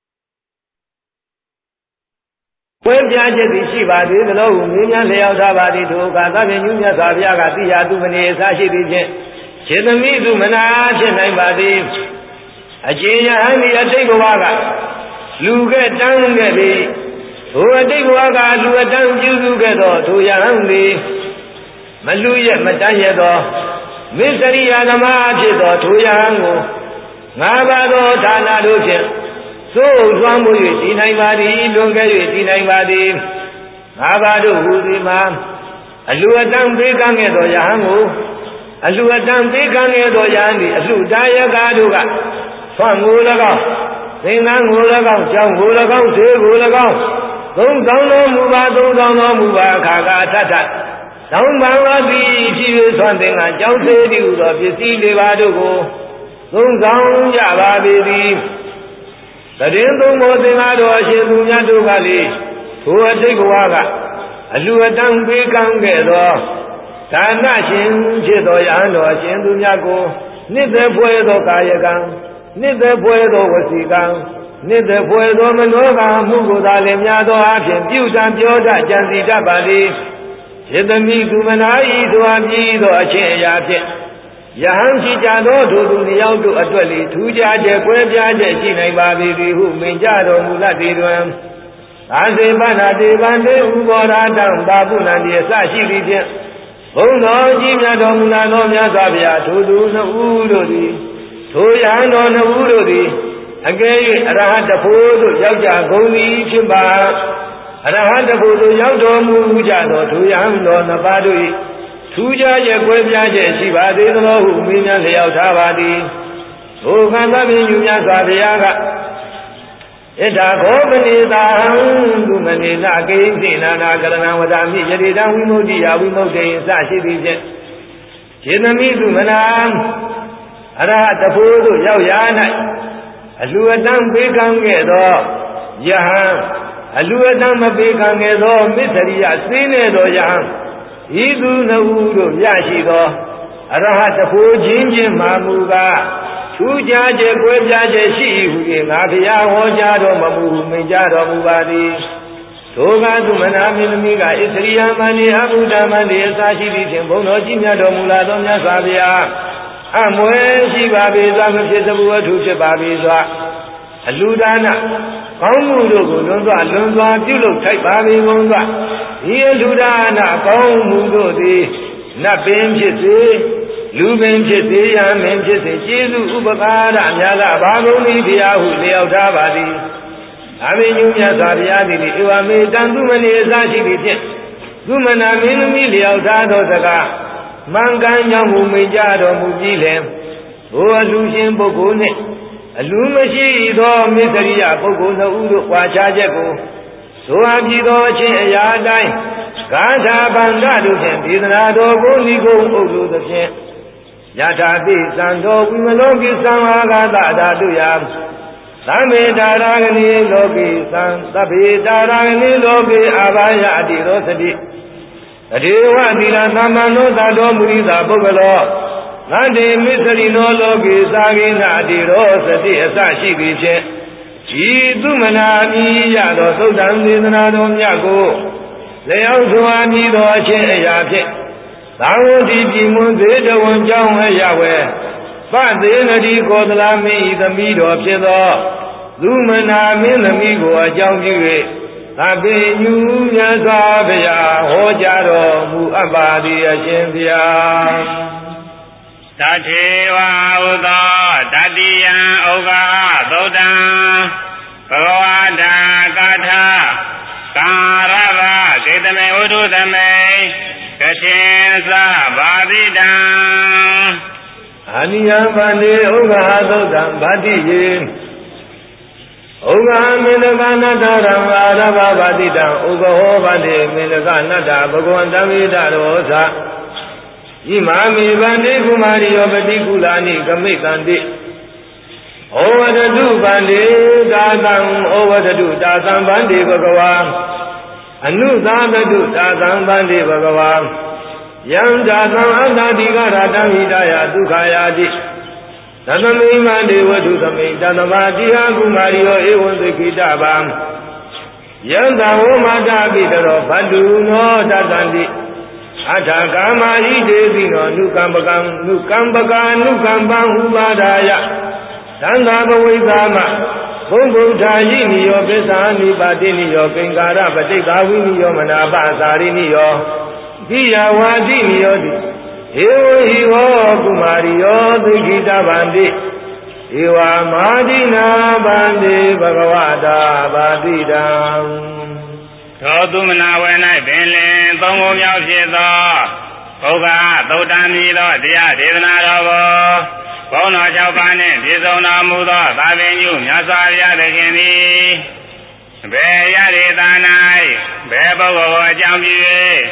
ကွဲပြားချက်သည်ရှိပါသေးသလားဟုမြင်များလျောက်ထားပါသည်ထိုအခါသဗ္ဗညုမြတ်စွာဘုရားကသိရာသူမနေအစရှိသည်ဖြင့်ရှင်သမီးသူမနာဖြစ်နိုင်ပါသည်အကျေယဟန်ဒီအတိတ်ဘဝကလူကဲ့တန်းခဲ့ပြီထိုအတိတ်ဘဝကလူအတန်းပြုစုခဲ့သောထိုယဟန်သည်မလူရဲ့မတန်းရသောမစ္စရိယသမားဖြစ်သောထိုယဟန်ကိုငါးပါးသောဌာနတို့ဖြင့်သို့လွှမ်းမိုး၍တည်နိုင်ပါသည်လွန်ကဲ၍တည်နိုင်ပါသည်ငါးပါးတို့ဟူသည်မှာအလှအတန်းပေးကမ်းခဲ့သောယဟန်ကိုအလှအတန်းပေးကမ်းခဲ့သောယဟန်သည်အလှဒါယကာတို့ကဆွမ်းကို၎င်းသင်္ကန်းကို၎င်းကြောင်းကို၎င်းဈေးကို၎င်းသုံးဆောင်တော်မူပါသုံးဆောင်တော်မူပါအခါကအထထတောင်းပန်လာသည်ဖြစ်၍ဆွမ်းသင်ကကြောင်းသေးသည်ဟူသောပစ္စည်းလေးပါးတို့ကိုသုံးဆောင်ကြပါပေသည်တရင်သုံးဖို့သင်္ဃာတော်အရှင်သူမြတ်တို့ကလေထိုအတိတ်ဘဝကအလူအတန်းပေးကမ်းခဲ့သောဒါနရှင်ဖြစ်သောယဟန်တော်အရှင်သူမြတ်ကိုနှစ်သက်ဖွယ်သောကာယကံနှစ်သက်ဖွယ်သောဝစီကံနှစ်သက်ဖွယ်သောမနောကံမှုကိုသာလင်များသောအဖြစ်ပြုတံပြောတတ်ကြံစီတတ်ပါသည်ယတမိကုမနာဤသောအပြီးသောအချင်းအရာဖြင့်ယဟန်ရှိကြသောထိုသူနှစ်ယောက်တို့အတွက်လေထူးခြားချက်ကွဲပြားချက်ရှိနိုင်ပါသည်ဟုမိန့်ကြတော်မူလတ်သည်တွင်သာစေပနာတေဗံတေဥဘောရာတံဘာပုဏ္ဏတိအစရှိသည်ဖြင့်ဘုန်းတော်ကြီးမြတ်တော်မူလာသောမြတ်စွာဘုရားထိုသူနှစ်ဦးတို့သည်ထိုယဟန်တော်နှစ်ဦးတို့သည်အကယ်၍အရဟတဖို့သို့ရောက်ကြကုန်သည်ဖြစ်ပါအရဟတဖို့သို့ရောက်တော်မူကြသောထိုယဟန်တော်နှစ်ပါးတို့၏ထူးခြားချက်ကွဲပြားချက်ရှိပါသေးသလိုဟုမိညာလျောက်ထားပါသည်ဘုခံသဗ္ဗညုမြတ်စွာဘုရားကဣဒ္ဓခောပနိသာဟံသူမနိနာကိဉ္စိနာနာကရဏဝဒမိယတိတံဝိမု ക്തി ယဝိမု ക്തി အစရှိသည်ဖြင့်ခြေသမီးသူမနာအရဟတဖို့သို့ရောက်ရာ၌အလူအတန်းပေးကမ်းခဲ့သောယဟန်အလူအတန်းမပေးကမ်းခဲ့သောမစ္စရိယစင်းနေသောယဟန်ဤသူနှစ်ဦးတို့ရရှိသောအရဟတဖို့ချင်းချင်းမှမူကားထူးခြားချက်ကွဲပြားချက်ရှိဟု၍ငါဘုရားဟောကြားတော်မမူမိန့်ကြားတော်မူပါသည်ထိုကသူမနာမင်းသမီးကဣသရိယမဏိအဘုဒ္ဓမဏိအစာရှိသည်ဖြင့်ဘုန်းတော်ကြီးမြတ်တော်မူလာသောမြတ်စွာဘုရားအမွဲရှိပါပေစွာမဖြစ်သဘူးအထုဖြစ်ပါပေစွာအလူဒါနကောင်းမှုတို့ကိုလွန်စွာလွန်စွာပြုလုပ်ထိုက်ပါပေကုန်စွာဒီအလူဒါနကောင်းမှုတို့သည်နတ်ပင်ဖြစ်စေလူပင်ဖြစ်စေယမင်ဖြစ်စေကျေးဇူးဥပကာရအများကဘာကုန်သည်တရားဟုလျောက်ထားပါသည်အဘိညုမြတ်စွာဘုရားသည်ဧဝမေတံသူမနေအစရှိသည်ဖြင့်သူမနာမင်းသမီးလျောက်ထားသောစကားမှန်ကန်ကြောင့်မူမိကြတော်မူပြီးလင်ဘိုးအလူရှင်ပုဂ္ဂိုလ်နှင့်အလူမရှိသောမစ္စရိယပုဂ္ဂိုလ်နှစ်ဦးတို့ကွာခြားချက်ကိုဆိုအပ်ပြီးသောအချင်းအရာအတိုင်းဂါထာဗန္ဒတို့ဖြင့်ဒေသနာတော်ကိုဤကုံအုပ်လို့သဖြင့်ယထာပိသံတော်ဝိမလောကိသံအာဂတအဓာတုယသံမေတာရာဂနိလောကိသံသဗ္ဗေတာရာဂနိလောကိအာဘာယအတိရောသတိအဒေဝသီလသမ္မန္နောသတော်မူ၏သာပုဂ္ဂလောငန္တိမစ္စရိနောလောကိသာဂိနအတိရောသတိအစရှိသည်ဖြင့်ဤသူမနာမီရသောသုတ္တံသေသနာတော်မြတ်ကိုလျောက်စွာမည်သောအချင်းအရာဖြင့်သာဝတိပြည်မွန်သေးတဝန်ကြောင်းဝဲရဝဲပသေနတိကောသလမင်းဤသမီးတော်ဖြစ်သောသူမနာမင်းသမီးကိုအကြောင်းပြု၍သဗ္ဗညုမြတ်စွာဘုရားဟောကြားတော်မူအပ်ပါသည်အရှင်ဘုရားတထေဝဥသောတတိယံဩဃသုတ္တံဘဂဝတာကာထာကာရဗကေတမေဝုဒ္ဓသမေကရှင်သဘာတိတံအာနိယံဗန္တိဥက္ခသုတ္တံဗတ္တိယေဥက္ခမေနကနတ္တရံအာရဗဗတိတံဥက္ခဟောဗတိမေနကနတ္တဘဂဝန္တဝိဒရောသဣမာမိဗန္တိကုမာရိယောပတိကုလာနိကမိတံတိဩဝတတုဗန္တိတာသံဩဝတတုတာသံဗန္တိဘဂဝါအနုသာတတုတာသံဗန္တိဘဂဝါယံတာသံအတ္တတိကရတံဟိတယဒုက္ခယာတိသတမိမန္တိဝတ္ထုသမိတတမတိဟကုမာရိယောဧဝံသိခိတဗံယံတဝမတပိတရောဘတုနောတတံတိအထာကာမဣတေတိနောနုကံပကံနုကံပကာနုကံပံဥပါဒါယသံဃာဘဝိသမဘုံဗုဒ္ဓာယိနိယောပစ္စာနိပါတိနိယောကင်္ကာရပဋိက္ခဝိနိယောမနာပသာရိနိယောတိယဝါတိနိယောတိဧဝဟိဟောကုမာရိယောသိခိတဗန္တိဧဝမာတိနာဗန္တိဘဂဝတာပါတိတံသောသူမနာဝဲ၌ပင်လင်သုံးခုမြောက်ဖြစ်သောဘုရားသုတ္တံမည်သောတရားဒေသနာတော်ကိုဘုန်းတော်၆ပါးနှင့်ပြည့်စုံတော်မူသောသာပင်ညုမြတ်စွာဘုရားသခင်သည်ဘယ်ရဒေသ၌ဘယ်ပုဂ္ဂိုလ်ကိုအကြောင်းပြု၍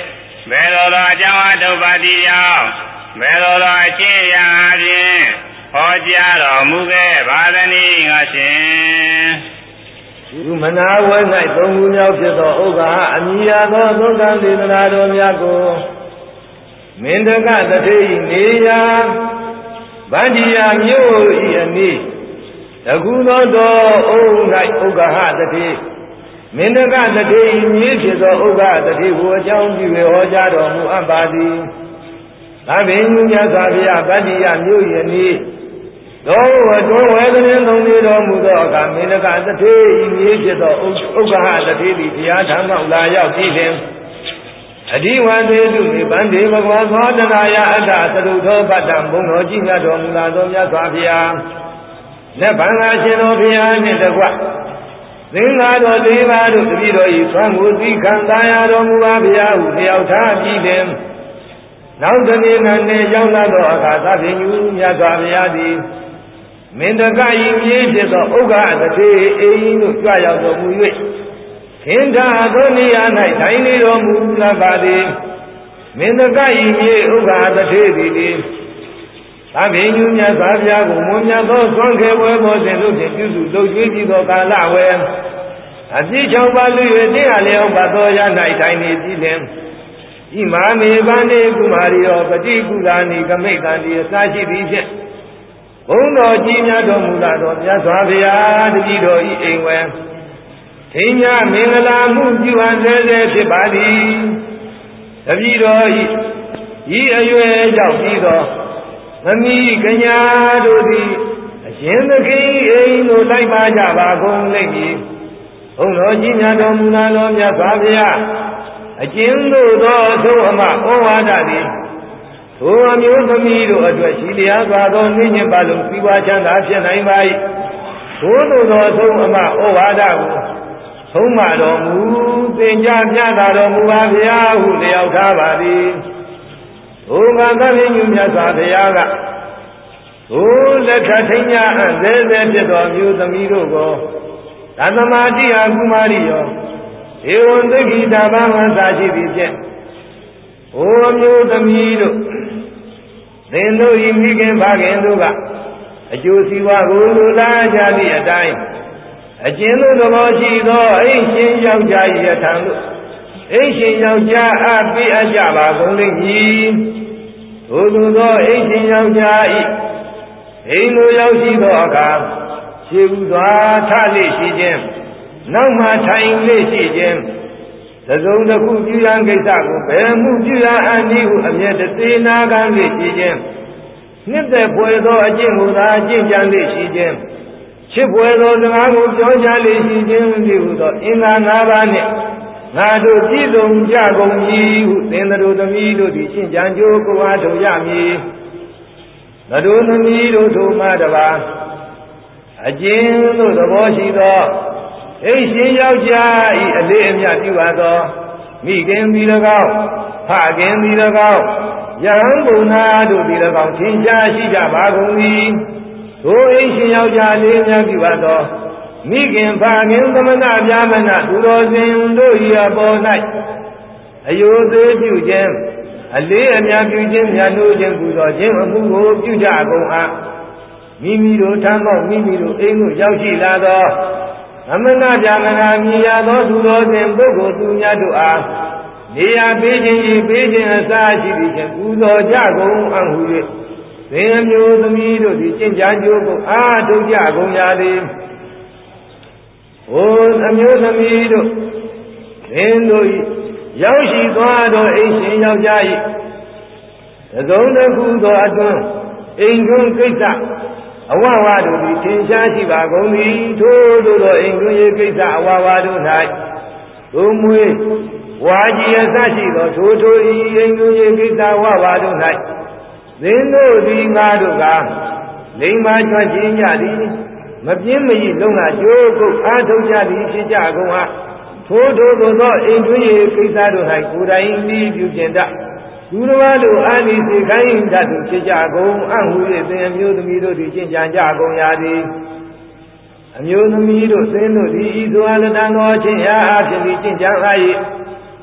ဘယ်လိုသောအကြောင်းအထုပ်ပါတိကြောင့်ဘယ်လိုသောအချင်းရာအပြင်ဟောကြားတော်မူခဲ့ပါသနည်းငါရှင်ဒီမနာဝဲ၌သုံးခုမြောက်ဖြစ်သောဥက္ကာအမိယာသောသုဒ္ဓံဒေသနာတော်များကိုမင်းတကတတိနေရာဗန္ဒီယာမြို့ဤအနီးတကူသောတော်အုံ၌ဥက္ကာဟတတိမင်းတကတတိမြည်ဖြစ်သောဥက္ကာတတိကိုအကြောင်းပြုဟောကြားတော်မူအပ်ပါသည်သဗ္ဗညုမြတ်စွာဘုရားဗန္ဒီယာမြို့ဤအနီးသောဝတ္တဝေဒနေသုံးနေတော်မူသောအခါမင်းတကတတိဤမြည်ဖြစ်သောဥက္ကာဟတတိသည်ဘုရားထံမှလာရောက်ပြီးလင်အဓိဝသေတုနိဗ္ဗာန်ဒေဘဂဝါသောတနာယအတ္တသရုထောပတ္တံဘုံတော်ကြီးမြတ်တော်မူလာသောမြတ်စွာဘုရားလက်ဗံသာရှင်တော်ဘုရားနှင့်တကွသင်္ဃာတော်လေးပါးတို့တပည့်တော်ဤသွမ်းကိုသိခံသာရတော်မူပါဘုရားဟုလျောက်ထားပြီးလင်နောက်တနေ့နဲ့ရောက်လာသောအခါသဗ္ဗညုမြတ်စွာဘုရားသည်မင်းတကဤမြေဖြစ်သောဥက္ကတတိအိမ်တို့ကြွရောက်တော်မူ၍သင်္သာသောနေရာ၌ထိုင်နေတော်မူလာပါသည်မင်းတကဤမြေဥက္ကတတိသည်သည်သဗ္ဗညုမြတ်စွာဘုရားကိုမွန်မြတ်သောသွန်ခေဝဲပေါ်စဉ်တို့ဖြင့်ပြုစုလုပ်ကျွေးပြီးသောကာလဝဲအပြည့်၆ပါးလူ၍တရားလျောက်ပါသောရ၌ထိုင်နေပြီးလင်ဤမာမေဗန္တိကုမာရီရောပฏิကုလာနိကမိတ်တန်ဒီအစရှိသည်ဖြင့်ဘုံတော်ကြီးများတော်မူလာသောမြတ်စွာဘုရားတပည့်တော်ဤအိမ်ဝဲထိမ်းများမင်္ဂလာမှုပြုအပ်စေစေဖြစ်ပါသည်တပည့်တော်ဤဤအရွယ်ကြောင့်ပြီးသောသမီးကညာတို့သည်အရှင်သခင်အိမ်သို့လိုက်ပါကြပါကုန်လိမ့်မည်ဘုံတော်ကြီးများတော်မူလာသောမြတ်စွာဘုရားအကျဉ်းသို့သောအဆုံးအမဩဝါဒသည်ထိုအမျိုးသမီးတို့အတွက်ရှိတရားစွာသောနှင်းညင်ပါလုံးစီးပွားချမ်းသာဖြစ်နိုင်ပါ၏ထို့သောသောအဆုံးအမဩဝါဒကိုဆုံးမတော်မူသင်ကြားပြသတော်မူပါဗျာဟုလျောက်ထားပါသည်ထိုကသဗ္ဗညုမြတ်စွာဘုရားကထိုလက်ခထိန်ညာအပ်သေးသေးဖြစ်သောအမျိုးသမီးတို့ကိုသတ္တမတိယကုမာရီယောဧဝံသိက္ခိတဗံဝန္တာရှိသည်ဖြင့်ဟိုအမျိုးသမီးတို့သင်တို့ဤမိခင်ဖခင်တို့ကအကျိုးစီးပွားကိုလိုလားကြသည့်အတိုင်းအကျဉ်းသို့သဘောရှိသောအိမ်ရှင်ယောက်ျား၏ထံသို့အိမ်ရှင်ယောက်ျားအားပေးအပ်ကြပါကုန်လိမ့်မည်ထို့သောအိမ်ရှင်ယောက်ျား၏အိမ်သို့ရောက်ရှိသောအခါခြေဥစွာထလေ့ရှိခြင်းနောက်မှထိုင်လေ့ရှိခြင်းသစုံတစ်ခုပြုရန်ကိစ္စကိုဘယ်မှုပြုရအပ်နည်းဟုအမျက်တသေးနာခံလေ့ရှိခြင်းနှစ်သက်ဖွယ်သောအကျင့်ကိုသာအကျင့်ကြံလေ့ရှိခြင်းချစ်ဖွယ်သောစကားကိုပြောကြလေ့ရှိခြင်းဒီဟုသောအင်္ဂါ၅ပါးနှင့်ငါတို့ပြည့်စုံကြကုန်ပြီဟုသင်တို့သမီးတို့သည်ရှင်းကြံကြိုးကိုအားထုတ်ရမည်ငါတို့သမီးတို့ထိုမှတပါအကျဉ်းသို့သဘောရှိသောအိမ်ရှင်ယောက်ျားဤအလေးအမြတ်ပြုပါသောမိခင်သည်၎င်းဖခင်သည်၎င်းယဟန်ဘုံနာတို့သည်၎င်းသင်ရှားရှိကြပါကုန်သည်ထိုအိမ်ရှင်ယောက်ျားလေးများပြုပါသောမိခင်ဖခင်သမဏဗျာမဏသူတော်စင်တို့၏အပေါ်၌အယုသေးပြုခြင်းအလေးအမြတ်ပြုခြင်းမြတ်လို့ခြင်းပူဇော်ခြင်းအမှုကိုပြုကြကုန်အားမိမိတို့ထမ်းသောမိမိတို့အိမ်သို့ရောက်ရှိလာသောသမဏဗျာမဏမြည်ရသောသူတော်စင်ပုဂ္ဂိုလ်သူများတို့အားနေရာပေးခြင်းဤပေးခြင်းအစာရှိသည်ဖြင့်ပူဇော်ကြကုန်အံ့ဟု၍သင်အမျိုးသမီးတို့သည်ကျင့်ကြံကြိုးကိုအားထုတ်ကြကုန်ကြသည်ဟိုအမျိုးသမီးတို့သင်တို့၏ရောက်ရှိသွားသောအိမ်ရှင်ယောက်ျား၏သစုံတစ်ခုသောအတွင်းအိမ်တွင်းကိစ္စအဝဝတို့သည်သင်ရှားရှိပါကုန်သည်ထို့သောသောအိမ်တွင်း၏ကိစ္စအဝဝတို့၌သို့မွေးဝါကြီးအစရှိသောထိုထိုဤအိမ်တွင်း၏ကိစ္စဝဝတို့၌သင်တို့သည်ငါတို့ကလိမ္မာချွတ်ခြင်းကြသည်မပြင်းမကြီးလုံးလာကြိုးကုတ်အားထုတ်ကြသည်ဖြစ်ကြကုန်ဟာထိုးထိုးသောသောအိမ်တွင်း၏ကိစ္စတို့၌ကိုယ်တိုင်ဤပြုကျင်တတ်သူတော်ဘာလို့အာနိစေခိုင်းတတ်သူဖြစ်ကြကုန်အံ့ဟု၍သင်အမျိုးသမီးတို့သည်ကျင့်ကြံကြကုန်ရသည်အမျိုးသမီးတို့သင်တို့သည်ဤသို့အလတန်သောချင်းအားဖြင့်ကျင့်ကြံအား၏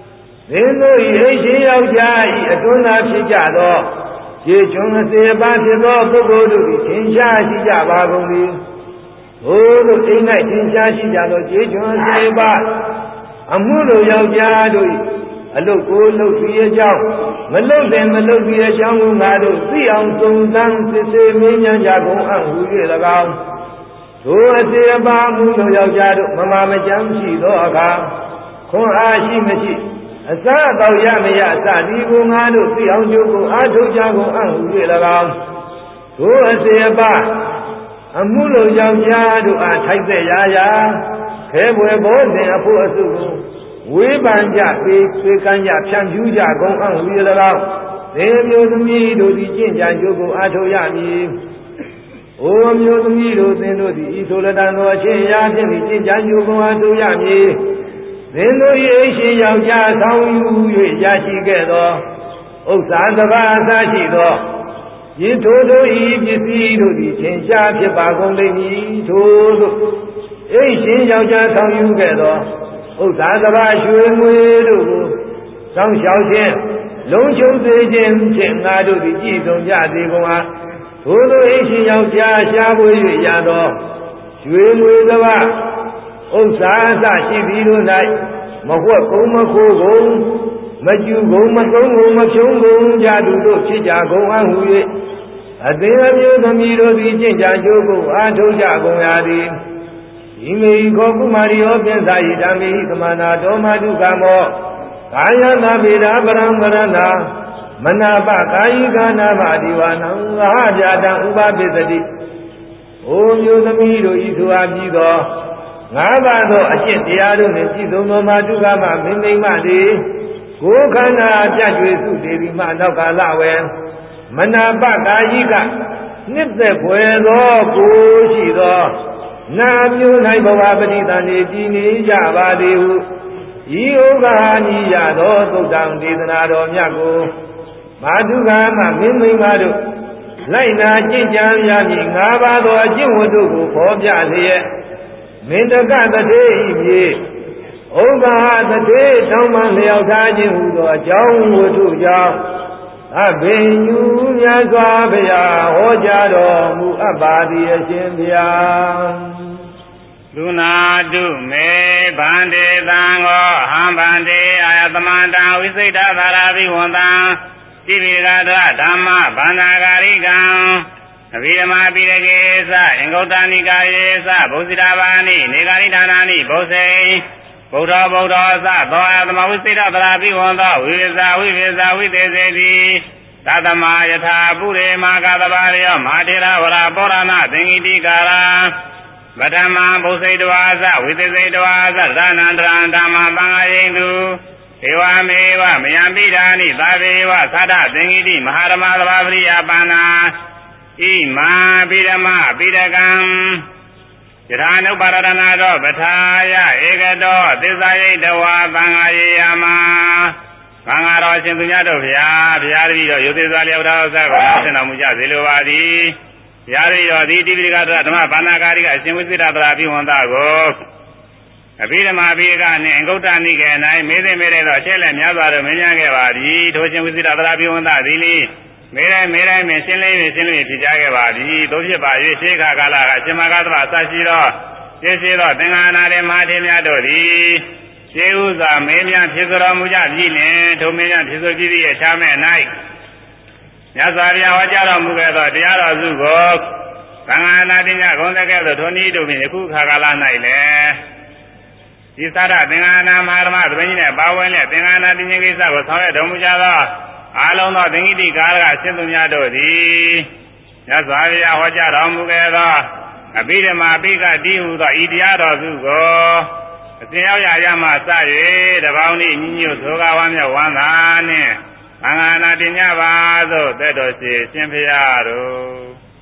သင်တို့၏အိရှင်ယောက်ျား၏အတွန်းသာဖြစ်ကြသောကျေကျွန်းအစေပါဖြစ်သောပုဂ္ဂိုလ်တို့သည်သင်္ချာရှိကြပါကုန်သည်ဘိုးတို့အိမ်၌သင်္ချာရှိကြသောကျေကျွန်းအစေပါအမှုတို့ယောက်ျားတို့၏အလုတ်ကိုလုတ်ပြီးအကြောင်းမလုတ်တယ်မလုတ်ပြီးအကြောင်းကိုငါတို့သိအောင်စုံစမ်းစစ်ဆေးမင်းညာကြကုန်အံ့ဟူ၍၎င်းထိုအစေပါမှုတို့ယောက်ျားတို့မမမကြမ်းရှိသောအခါခွန်အားရှိမရှိအစတော့ရမရအစဒီကိုငါတို့သိအောင်ကြိုးကိုအားထုတ်ကြကုန်အံ့ဟူ၍၎င်းထိုအစေပါအမှုတို့ယောက်ျားတို့အားထိုက်တဲ့ရာရာခဲပွဲဘောစဉ်အဖို့အစုကိုဝေးပန်ကြပေပေကမ်းကြဖြန့်ဖြူးကြကုန်အံ့ဟူ၍၎င်းသေမျိုးသမီးတို့သည်ကျင့်ကြံကြိုးကိုအားထုတ်ရမည်။အိုမျိုးသမီးတို့သင်တို့သည်ဤဆိုလတန်သောအချင်းရာဖြင့်ကျင့်ကြံကြိုးကိုအားထုတ်ရမည်။သင်တို့၏အရှင်ယောက်ျားဆောင်ယူ၍ရရှိခဲ့သောဥစ္စာစကားအစရှိသောဤထိုတို့ဤပစ္စည်းတို့သည်သင်ရှားဖြစ်ပါကုန်လိမ့်မည်ထိုတို့အရှင်ယောက်ျားဆောင်ယူခဲ့သောဥစ္စာစဘာရွှေငွေတို့ကိုစောင့်ရှောက်ခြင်းလုံးချုံစေခြင်းဖြင့်ငါတို့သည်ကြည်စုံကြသေးကုန်အားထိုသို့အရှင်ယောက်ျားရှားပွေ၍ရသောရွှေငွေစဘာဥစ္စာအစရှိသည်တို့၌မဝှက်ကုန်မခိုးကုန်မကျူကုန်မကုန်းကုန်မဖြုံးကုန်ကြသူတို့ဖြစ်ကြကုန်အံ့ဟူ၍အသင်အမျိုးသမီးတို့သည်ကျင့်ကြကြိုးကိုအားထုတ်ကြကုန်ရသည်ဣမေခောကုမာရိယောပြင်သာယိဓမ္မေဟိသမနာတောမတုကမောကာယနာဗေဒပရံပရဏာမနာပကာယိကာနာမအဒီဝနံဝဟပြတံဥပပိသတိအိုမျိုးသမီးတို့ဤသူအားပြီးသောငါးပါးသောအကျင့်တရားတို့နှင့်ပြည့်စုံသောမာတုကမမင်းမိမသည်ကိုယ်ခန္ဓာပြတ်ကျွေစုဒေဒီမှနောက်ကာလဝေမနာပကာယိကနှစ်သက်ဖွယ်သောကိုရှိသောနာမျိုး၌ဘဝပဋိသန္ဓေကြည်နေကြပါသည်ဟုဤဩဃာနိယသောသုတ္တံဒေသနာတော်မြတ်ကိုမာတုကာမမင်းမိမတို့လိုက်နာကျင့်ကြံရမည်ငါးပါးသောအကျင့်ဝတ္ထုကိုဖော်ပြလျက်မင်တကတထေဤမြေဩဃာတထေထောင်းမှလျောက်ထားခြင်းဟူသောအကြောင်းဝတ္ထုကြောင့်အဘိညုမြတ်စွာဘုရားဟောကြားတော်မူအပ်ပါသည်အရှင်ဘုရားသုနာတုမေဗန္တေသံဃောဟံဗန္တေအာယသမန္တံဝိစိတ်တသာရဘိဝန္တံတိပိကတဓမ္မဗန္နာဂာရိကံအဘိဓမ္မာပိရကေသအင်္ဂုတ္တနိကာယေသဘုဇိတာဘာနိနေဂာရိဌာနာနိဘုဇေဗုဒ္ဓဗုဒ္ဓသသောအာသမဝိစိတ္တသရာပိဝန္တောဝိဝိဇာဝိဝိဇာဝိသေစေတိသတ္တမယထာပုရိမာကသဘာရယောမဟာထေရဝရပောရဏသင်္ကိတိကာရပထမဘုစိတဝါသဝိသေစိတဝါသသနန္တရံဓမ္မပံဃာယိန္တုဧဝမေဝမယံပိဓာနိသာဘေဝသတ္တသင်္ကိတိမဟာဓမ္မသဘာပရိယပန္နာဣမာပိဓမ္မပိဓကံယထာနုပါရဏသောပထာယဧကတောသစ္စာယိတဝါသံဃာယေယမသံဃာတော်ရှင်သူများတို့ဗျာဗျာတပည့်တော်ယုသေစွာလျောက်တော်ဆက်ကိုဆင်တော်မူကြစေလိုပါသည်ဗျာတပည့်တော်ဒီတိပိကတဓမ္မဘာနာကာရိကအရှင်ဝိသေတသရာပိဝန္တကိုအဘိဓမ္မာပိကနှင့်အင်္ဂုတ္တနိကေ၌မေးသိမေးတဲ့သောအချက်လက်များစွာတို့မင်းများခဲ့ပါသည်ထိုရှင်ဝိသေတသရာပိဝန္တသည်လိမေးတိုင်းမေးတိုင်းမင်းရှင်းလင်းရှင်းလင်းဖြစ်ကြခဲ့ပါသည်သို့ဖြစ်ပါ၍ရှေးခါကာလကအရှင်မဂ္ဂသဗ္ဗအစရှိသောရှင်းရှင်းသောသင်္ဃာနာတွေမဟာထေများတို့သည်ရှေးဥစွာမင်းများဖြစ်တော်မူကြပြီလင်ထိုမင်းများဖြစ်ဆိုကြည့်သည့်အခြားမဲ့၌မြတ်စွာဘုရားဟောကြားတော်မူခဲ့သောတရားတော်စုကိုသံဃာနာတိညဂုံတကဲ့သို့ထိုနည်းတို့ဖြင့်ယခုခါကာလ၌လည်းဒီသရသင်္ဃာနာမဟာဓမ္မသဘင်ကြီးနဲ့ပါဝင်တဲ့သင်္ဃာနာတိညကိစ္စကိုဆောင်ရွက်တော်မူကြသောအာလုံးသောသင်္ကိတိကာရကအရှင်သူများတို့သည်မြတ်စွာဘုရားဟောကြားတော်မူခဲ့သောအဘိဓမ္မာပိကတိဟုသောဤတရားတော်စုကိုအစဉ်ရောက်ရရမှစ၍တပေါင်းဤညီညွတ်သောကဝမ်းမြောက်ဝမ်းသာနှင့်သံဃာနာတင်ကြပါသို့သက်တော်ရှိရှင်ဘုရားတို့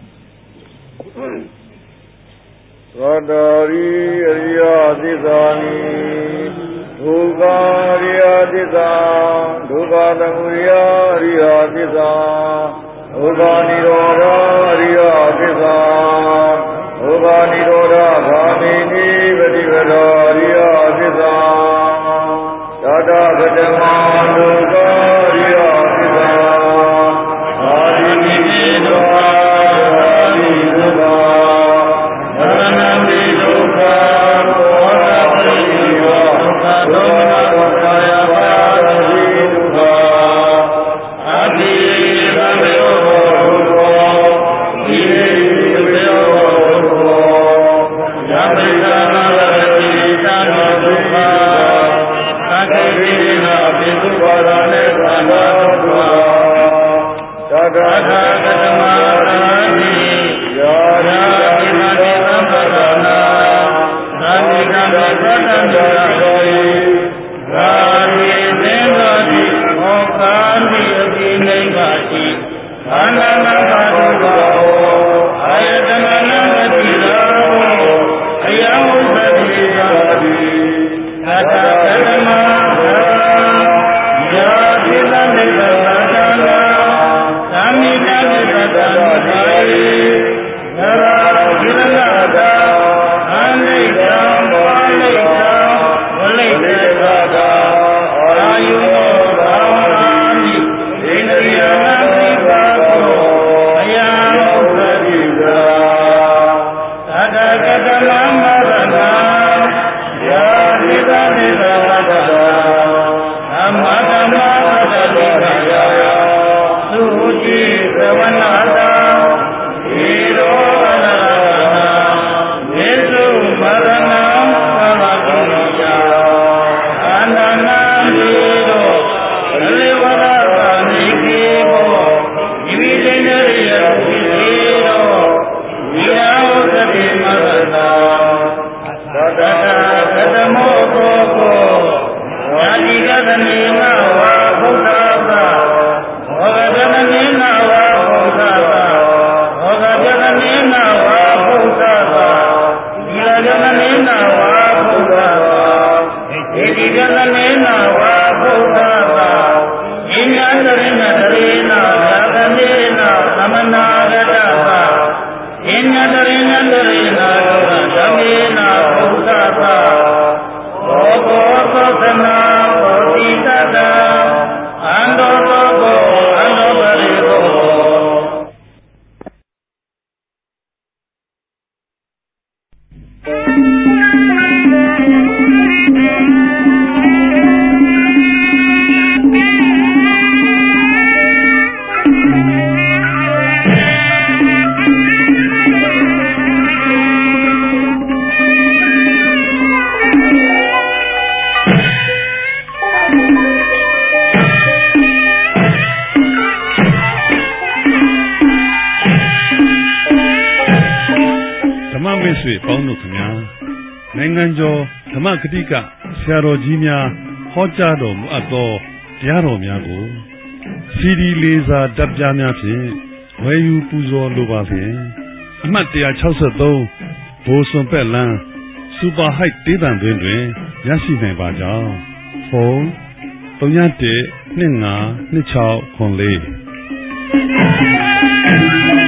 သောတော်ရီအရိယသစ္စာနိဒုက္ခအရိယသစ္စာဒုက္ခသမုဒယအရိယသစ္စာဒုက္ခនិရောဓအရိယသစ္စာဒုက္ခនិရောဓဂာမိနိပฏิပဒါအရိယသစ္စာသတ္တဗတ္တမဂဂကတမရာတိယောရာတိမတိသံပဒနာသာမိကံသတ္တံဒရာရောသာရိသင်္သောတိဟောကာတိအတိနိဗ္ဗာတိဘာနာမဘာဒုဘောအာယတမနမတိရောအယံဝသတိသာတိသတ္တကတမရာတိသနိဗ္ဗာန်သာသာမိကံသတ္တံဒရာရောသရာကိရဏတာအနိစ္စဝါလိတဝလိတသာသာအာယုဘာဝနာမိဣန္ဒြိယနာမိပါကောအယံဥပတိသာသတ္တကတမမရဏယာတိသနိဗ္ဗာန်သာသမ္မာသမ္မာသတ္တိခယာသုတိသဝနာတာဣရောအနရဏမေစုမရဏံသဗ္ဗတိယအာနန္ဒမေရောသလေဝဒသာနိကေဘောဣဝိတေနရိယဝိသေရောဝိယာဝသတိမရဏသတ္တကတမောကောကောယာတိကသနေနဝါဘုဒ္ဓသာဘောဂတနေနဝါဘုဒ္ဓသာဘောဂတနေနဝါဘုဒ္ဓသာဒီလကနေနဝါဘုဒ္ဓသာဣတိကနေနဝါဘုဒ္ဓသာဉာဏတရိနတရိနသာသနေနသမနာဂတသာဉာဏတရိနတရိနသောသမေနဘုဒ္ဓသာဘောဘောသောသနာဘောတိတတအန္တောသောဘောအန္တောပရိဘောပေါင်းတို့ခင်ဗျာနိုင်ငံကျော်ဓမ္မဂတိကဆရာတော်ကြီးများဟောကြားတော်မူအပ်သောတရားတော်များကိုစီဒီလေးစားတပ်ပြားများဖြင့်ဝယ်ယူပူဇော်လိုပါဖြင့်အမှတ်one sixty-threeဘိုးစွန်ပက်လန်းစူပါဟိုက်တေးတံတွင်တွင်ရရှိနိုင်ပါကြောင်းဖုန်းthree one one two five two six four four